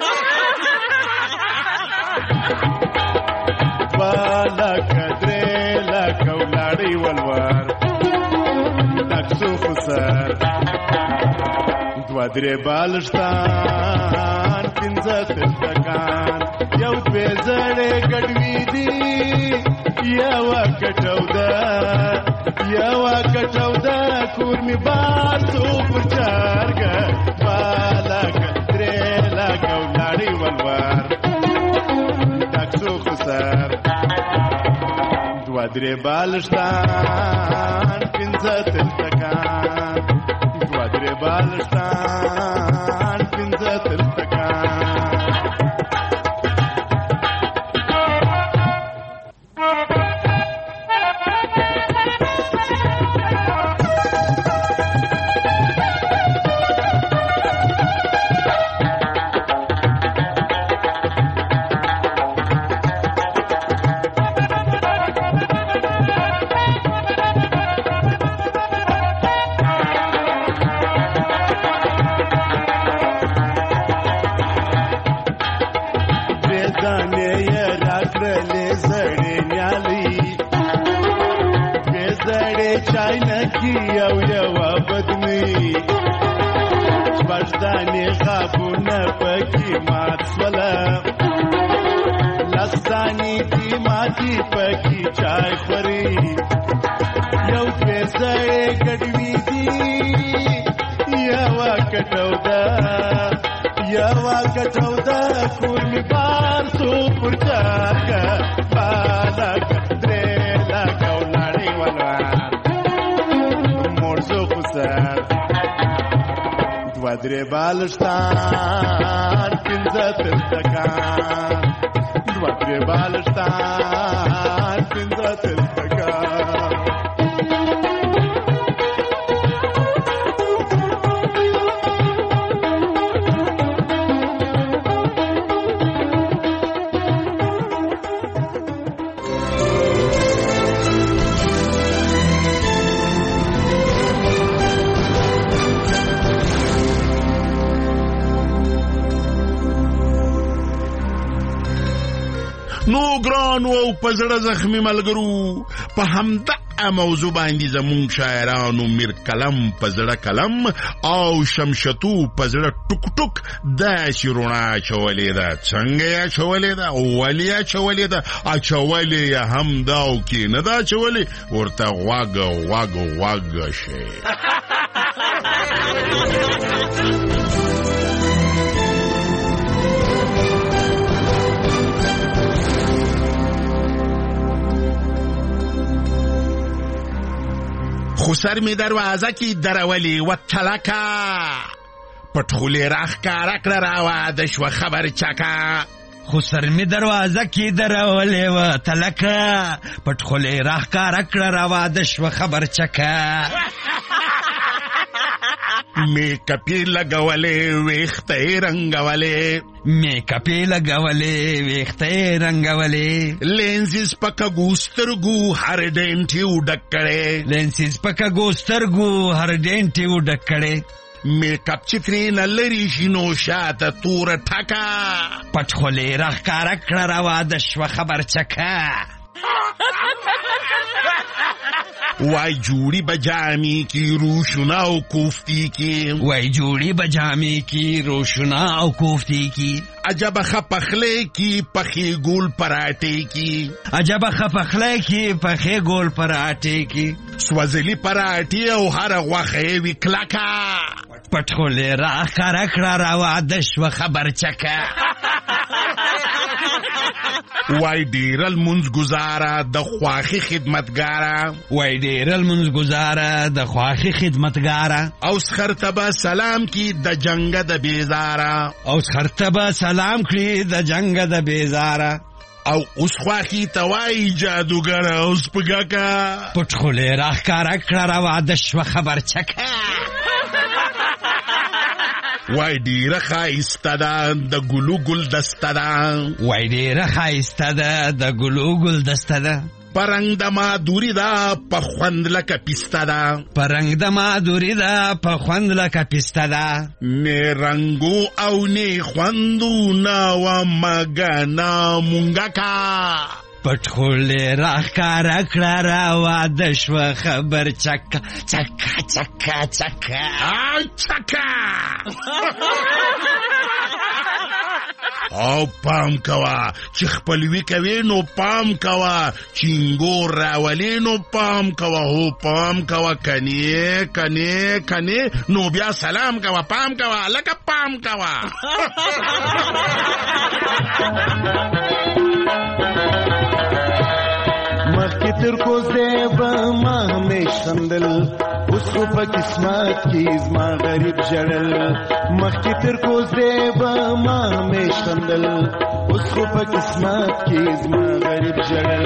دوه لکه درې لکه ولاړې ولور نقشو خو سر، دوه درې بالښتان پنځه ترتکان، یو دوې زړې ګډوي دي، یوه کټوده یوه کټوده کور مې باسو پر چارګه. دوه لکه درې لکه ولاړې ولور نقشو خو سر، دوه درې بالښتان پنځه ترتکان، دوه درې بالښتان پنځه ترتکان. چاینکی یو یوه بدنی، شپږدانې غابونه پکې مات سوله، لسدانې دي ماتې پکې چای خوري، یو دوې زړې ګډوي دي، یوه کټوده یوه کټوده کور مې بار سو پر چاکه. بالکه درې لکه ولاړې ولور دوه درې بالښتان پنځه ترتکان، دوه درې بالښتان پنځه ترتکان. نو ګرانو او په زړه زخمي ملګرو، په همدغه موضوع باندې زمونږ شاعرانو میر کلم په زړه کلم او شمشتو په زړه ټوک ټوک داسې رڼا اچولې ده. څنګه یې اچولې ده؟ ولې یې اچولې ده؟ اچولې یې هم ده او کې نه ده اچولې، ورته غوږ غوږ غوږ شي. خو سر می دروازه کی درولی و تلکا پټخولې راښکاره کړه راواده شوه خبر چکه خو سر می دروازه کې درولې وه تلکه پټخولې راښکاره کړه راواده شوه خبر چکه میکپ یې لګولې ویښته یې رنګولې میکپ یې لګولې ویښته یې رنګولې لینسز په کږو سترګو هر ډینټ یې وډک کړی لینسز په کږو سترګو هر ډینټ یې وډک کړی میکپ چې ترې نه لرې شي نو شاته توره ټکه پټخولې راښکاره کړه راواده شوه خبر چکه وای جوړی بجامی کی روشنا او کوفتی کی وای جوړی بجامی کی روشنا او کوفتی کی عجب خپخله کی پخی گول پراټه کی عجب خپخله کی پخی گول پراټه کی سوځلی پراټه او هر غوخه وی کلاکا پټخولې راښکاره کړه راواده شوه خبر چکه وای ډیر المنځ گزاره د خواخي خدمتګاره وای ډیر المنځ گزاره د خواخي خدمتګاره او سخرتبه سلام کی د جنگ د بیزاره او سخرتبه سلام کړي د جنگ د بیزاره او اوس خواخي توای جادوګر اوس پګکا پټخولې راښکاره کړه راواده شوه خبر چکه وای ډیره ښایسته ده د ګلو ګل دسته ده وای ډیره ښایسته ده د ګلو ګل دسته ده پرنګ د مادوري ده په خوند لکه پیسته ده پرنګ د مادوري ده په خوند لکه پیسته ده نه رنګو او نه خوندونه وه مګنه مونګکه پټخولې راښکاره کړه راواده شوه خبر چکه چکه چکه چکه چکه او پام کوا چې خپلوي کوي نو پام کوا چینګور راولي نو پام کوا هو پام کوا کني کني کني نو بیا سلام کوا پام کوا لکه پام کوا مخی تر کو زیب ما همیش خندل اس کو پا قسمت کی زما غریب جڑل مخی تر کو زیب ما همیش خندل اس کو پا قسمت کی زما غریب جڑل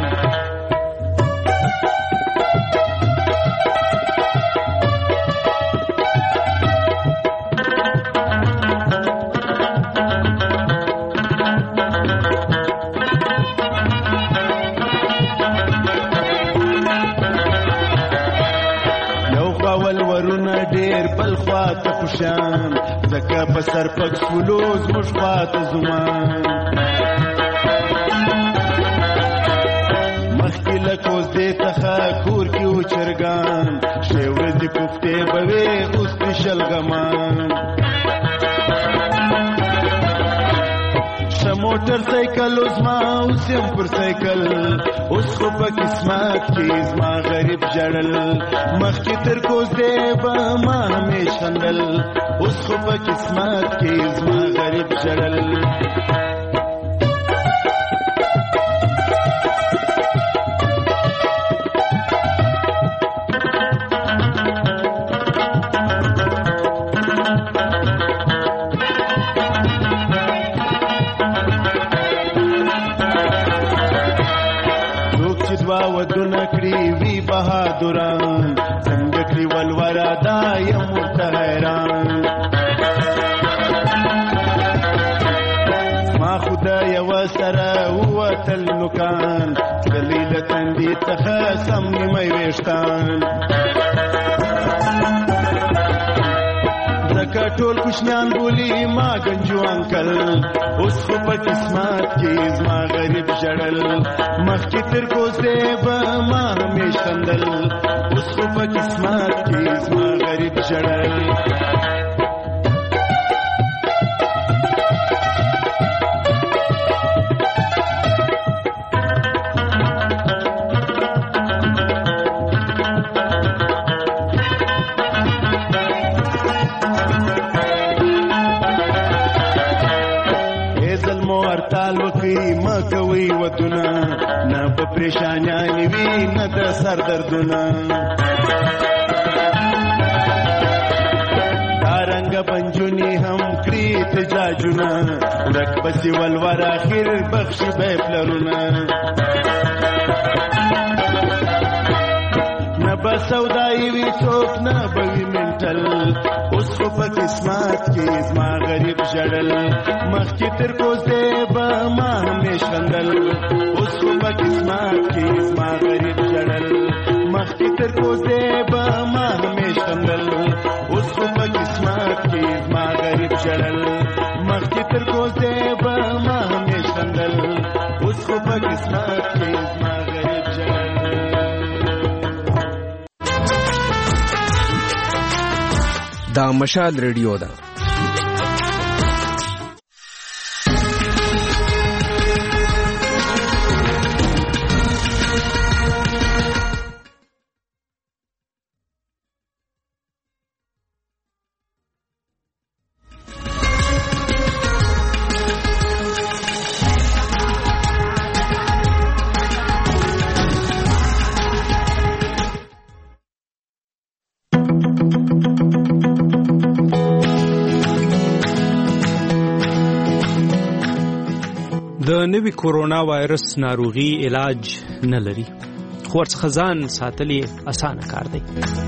شان زکه په سر پک فلوز مشفات زمان مخکې لکوز دې تخا کور کې و چرګان شی ورځې کوفتې بوي اوس دې شلګمان موټر سایکل اوس ما اوس یم پر سایکل اوس خو په قسمت کې زما غریب جړل مخکې تر کوز دی به ما همیش خندل اوس خو په قسمت کې زما غریب جړل ودونه کړی وی بهادران څنګه کړی ولورا دا یم ته حیران ما خدای وسره وتل نوکان دلیل تندې ته سم نیمه وشتان زکه ټول کوشنیان بولی ما گنجو انکل اوس خو په قسمت کې زما غریب جړل مخکې تر کوزه به ما همیش خندل اوس خو په قسمت کې زما غریب جړل کوي ودونه نه په پریشانیانی وی نه د سر دردونه دارنګ لکه بنجونی هم کړي تجاجونه ورک بسی ولور اخر بخشي به پلرونه نه به سودای وی څوک نه به وی منټل اوس خو په قسمت کې زما غریب جړل مخکې تر کوزه به ما همیش خندل اوس خو په قسمت کې زما غریب جړل مخکې تر کوزه به ما همیش خندل اوس خو په قسمت کې زما غریب جړل مخکې تر کوزه به ما همیش خندل اوس خو په قسمت کې زما غریب جړل. دا مشال ریډیو ده. د نوي کورونا وایرس ناروغي علاج نه لري خو ورڅخه ځان ساتل یې اسانه کار دی.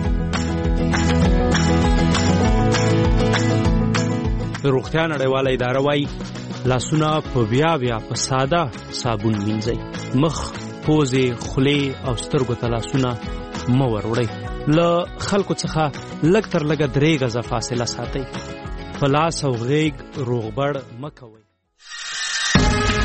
روغتیا نړیواله اداره وایي لاسونه په بیا بیا په ساده صابون مینځئ. مخ، پوزې، خولې او سترګو ته لاسونه مه وروړئ. له خلکو څخه لږ تر لږه درې غزه فاصله ساتئ. په لاس او غېږ روغبړ مه کوئ.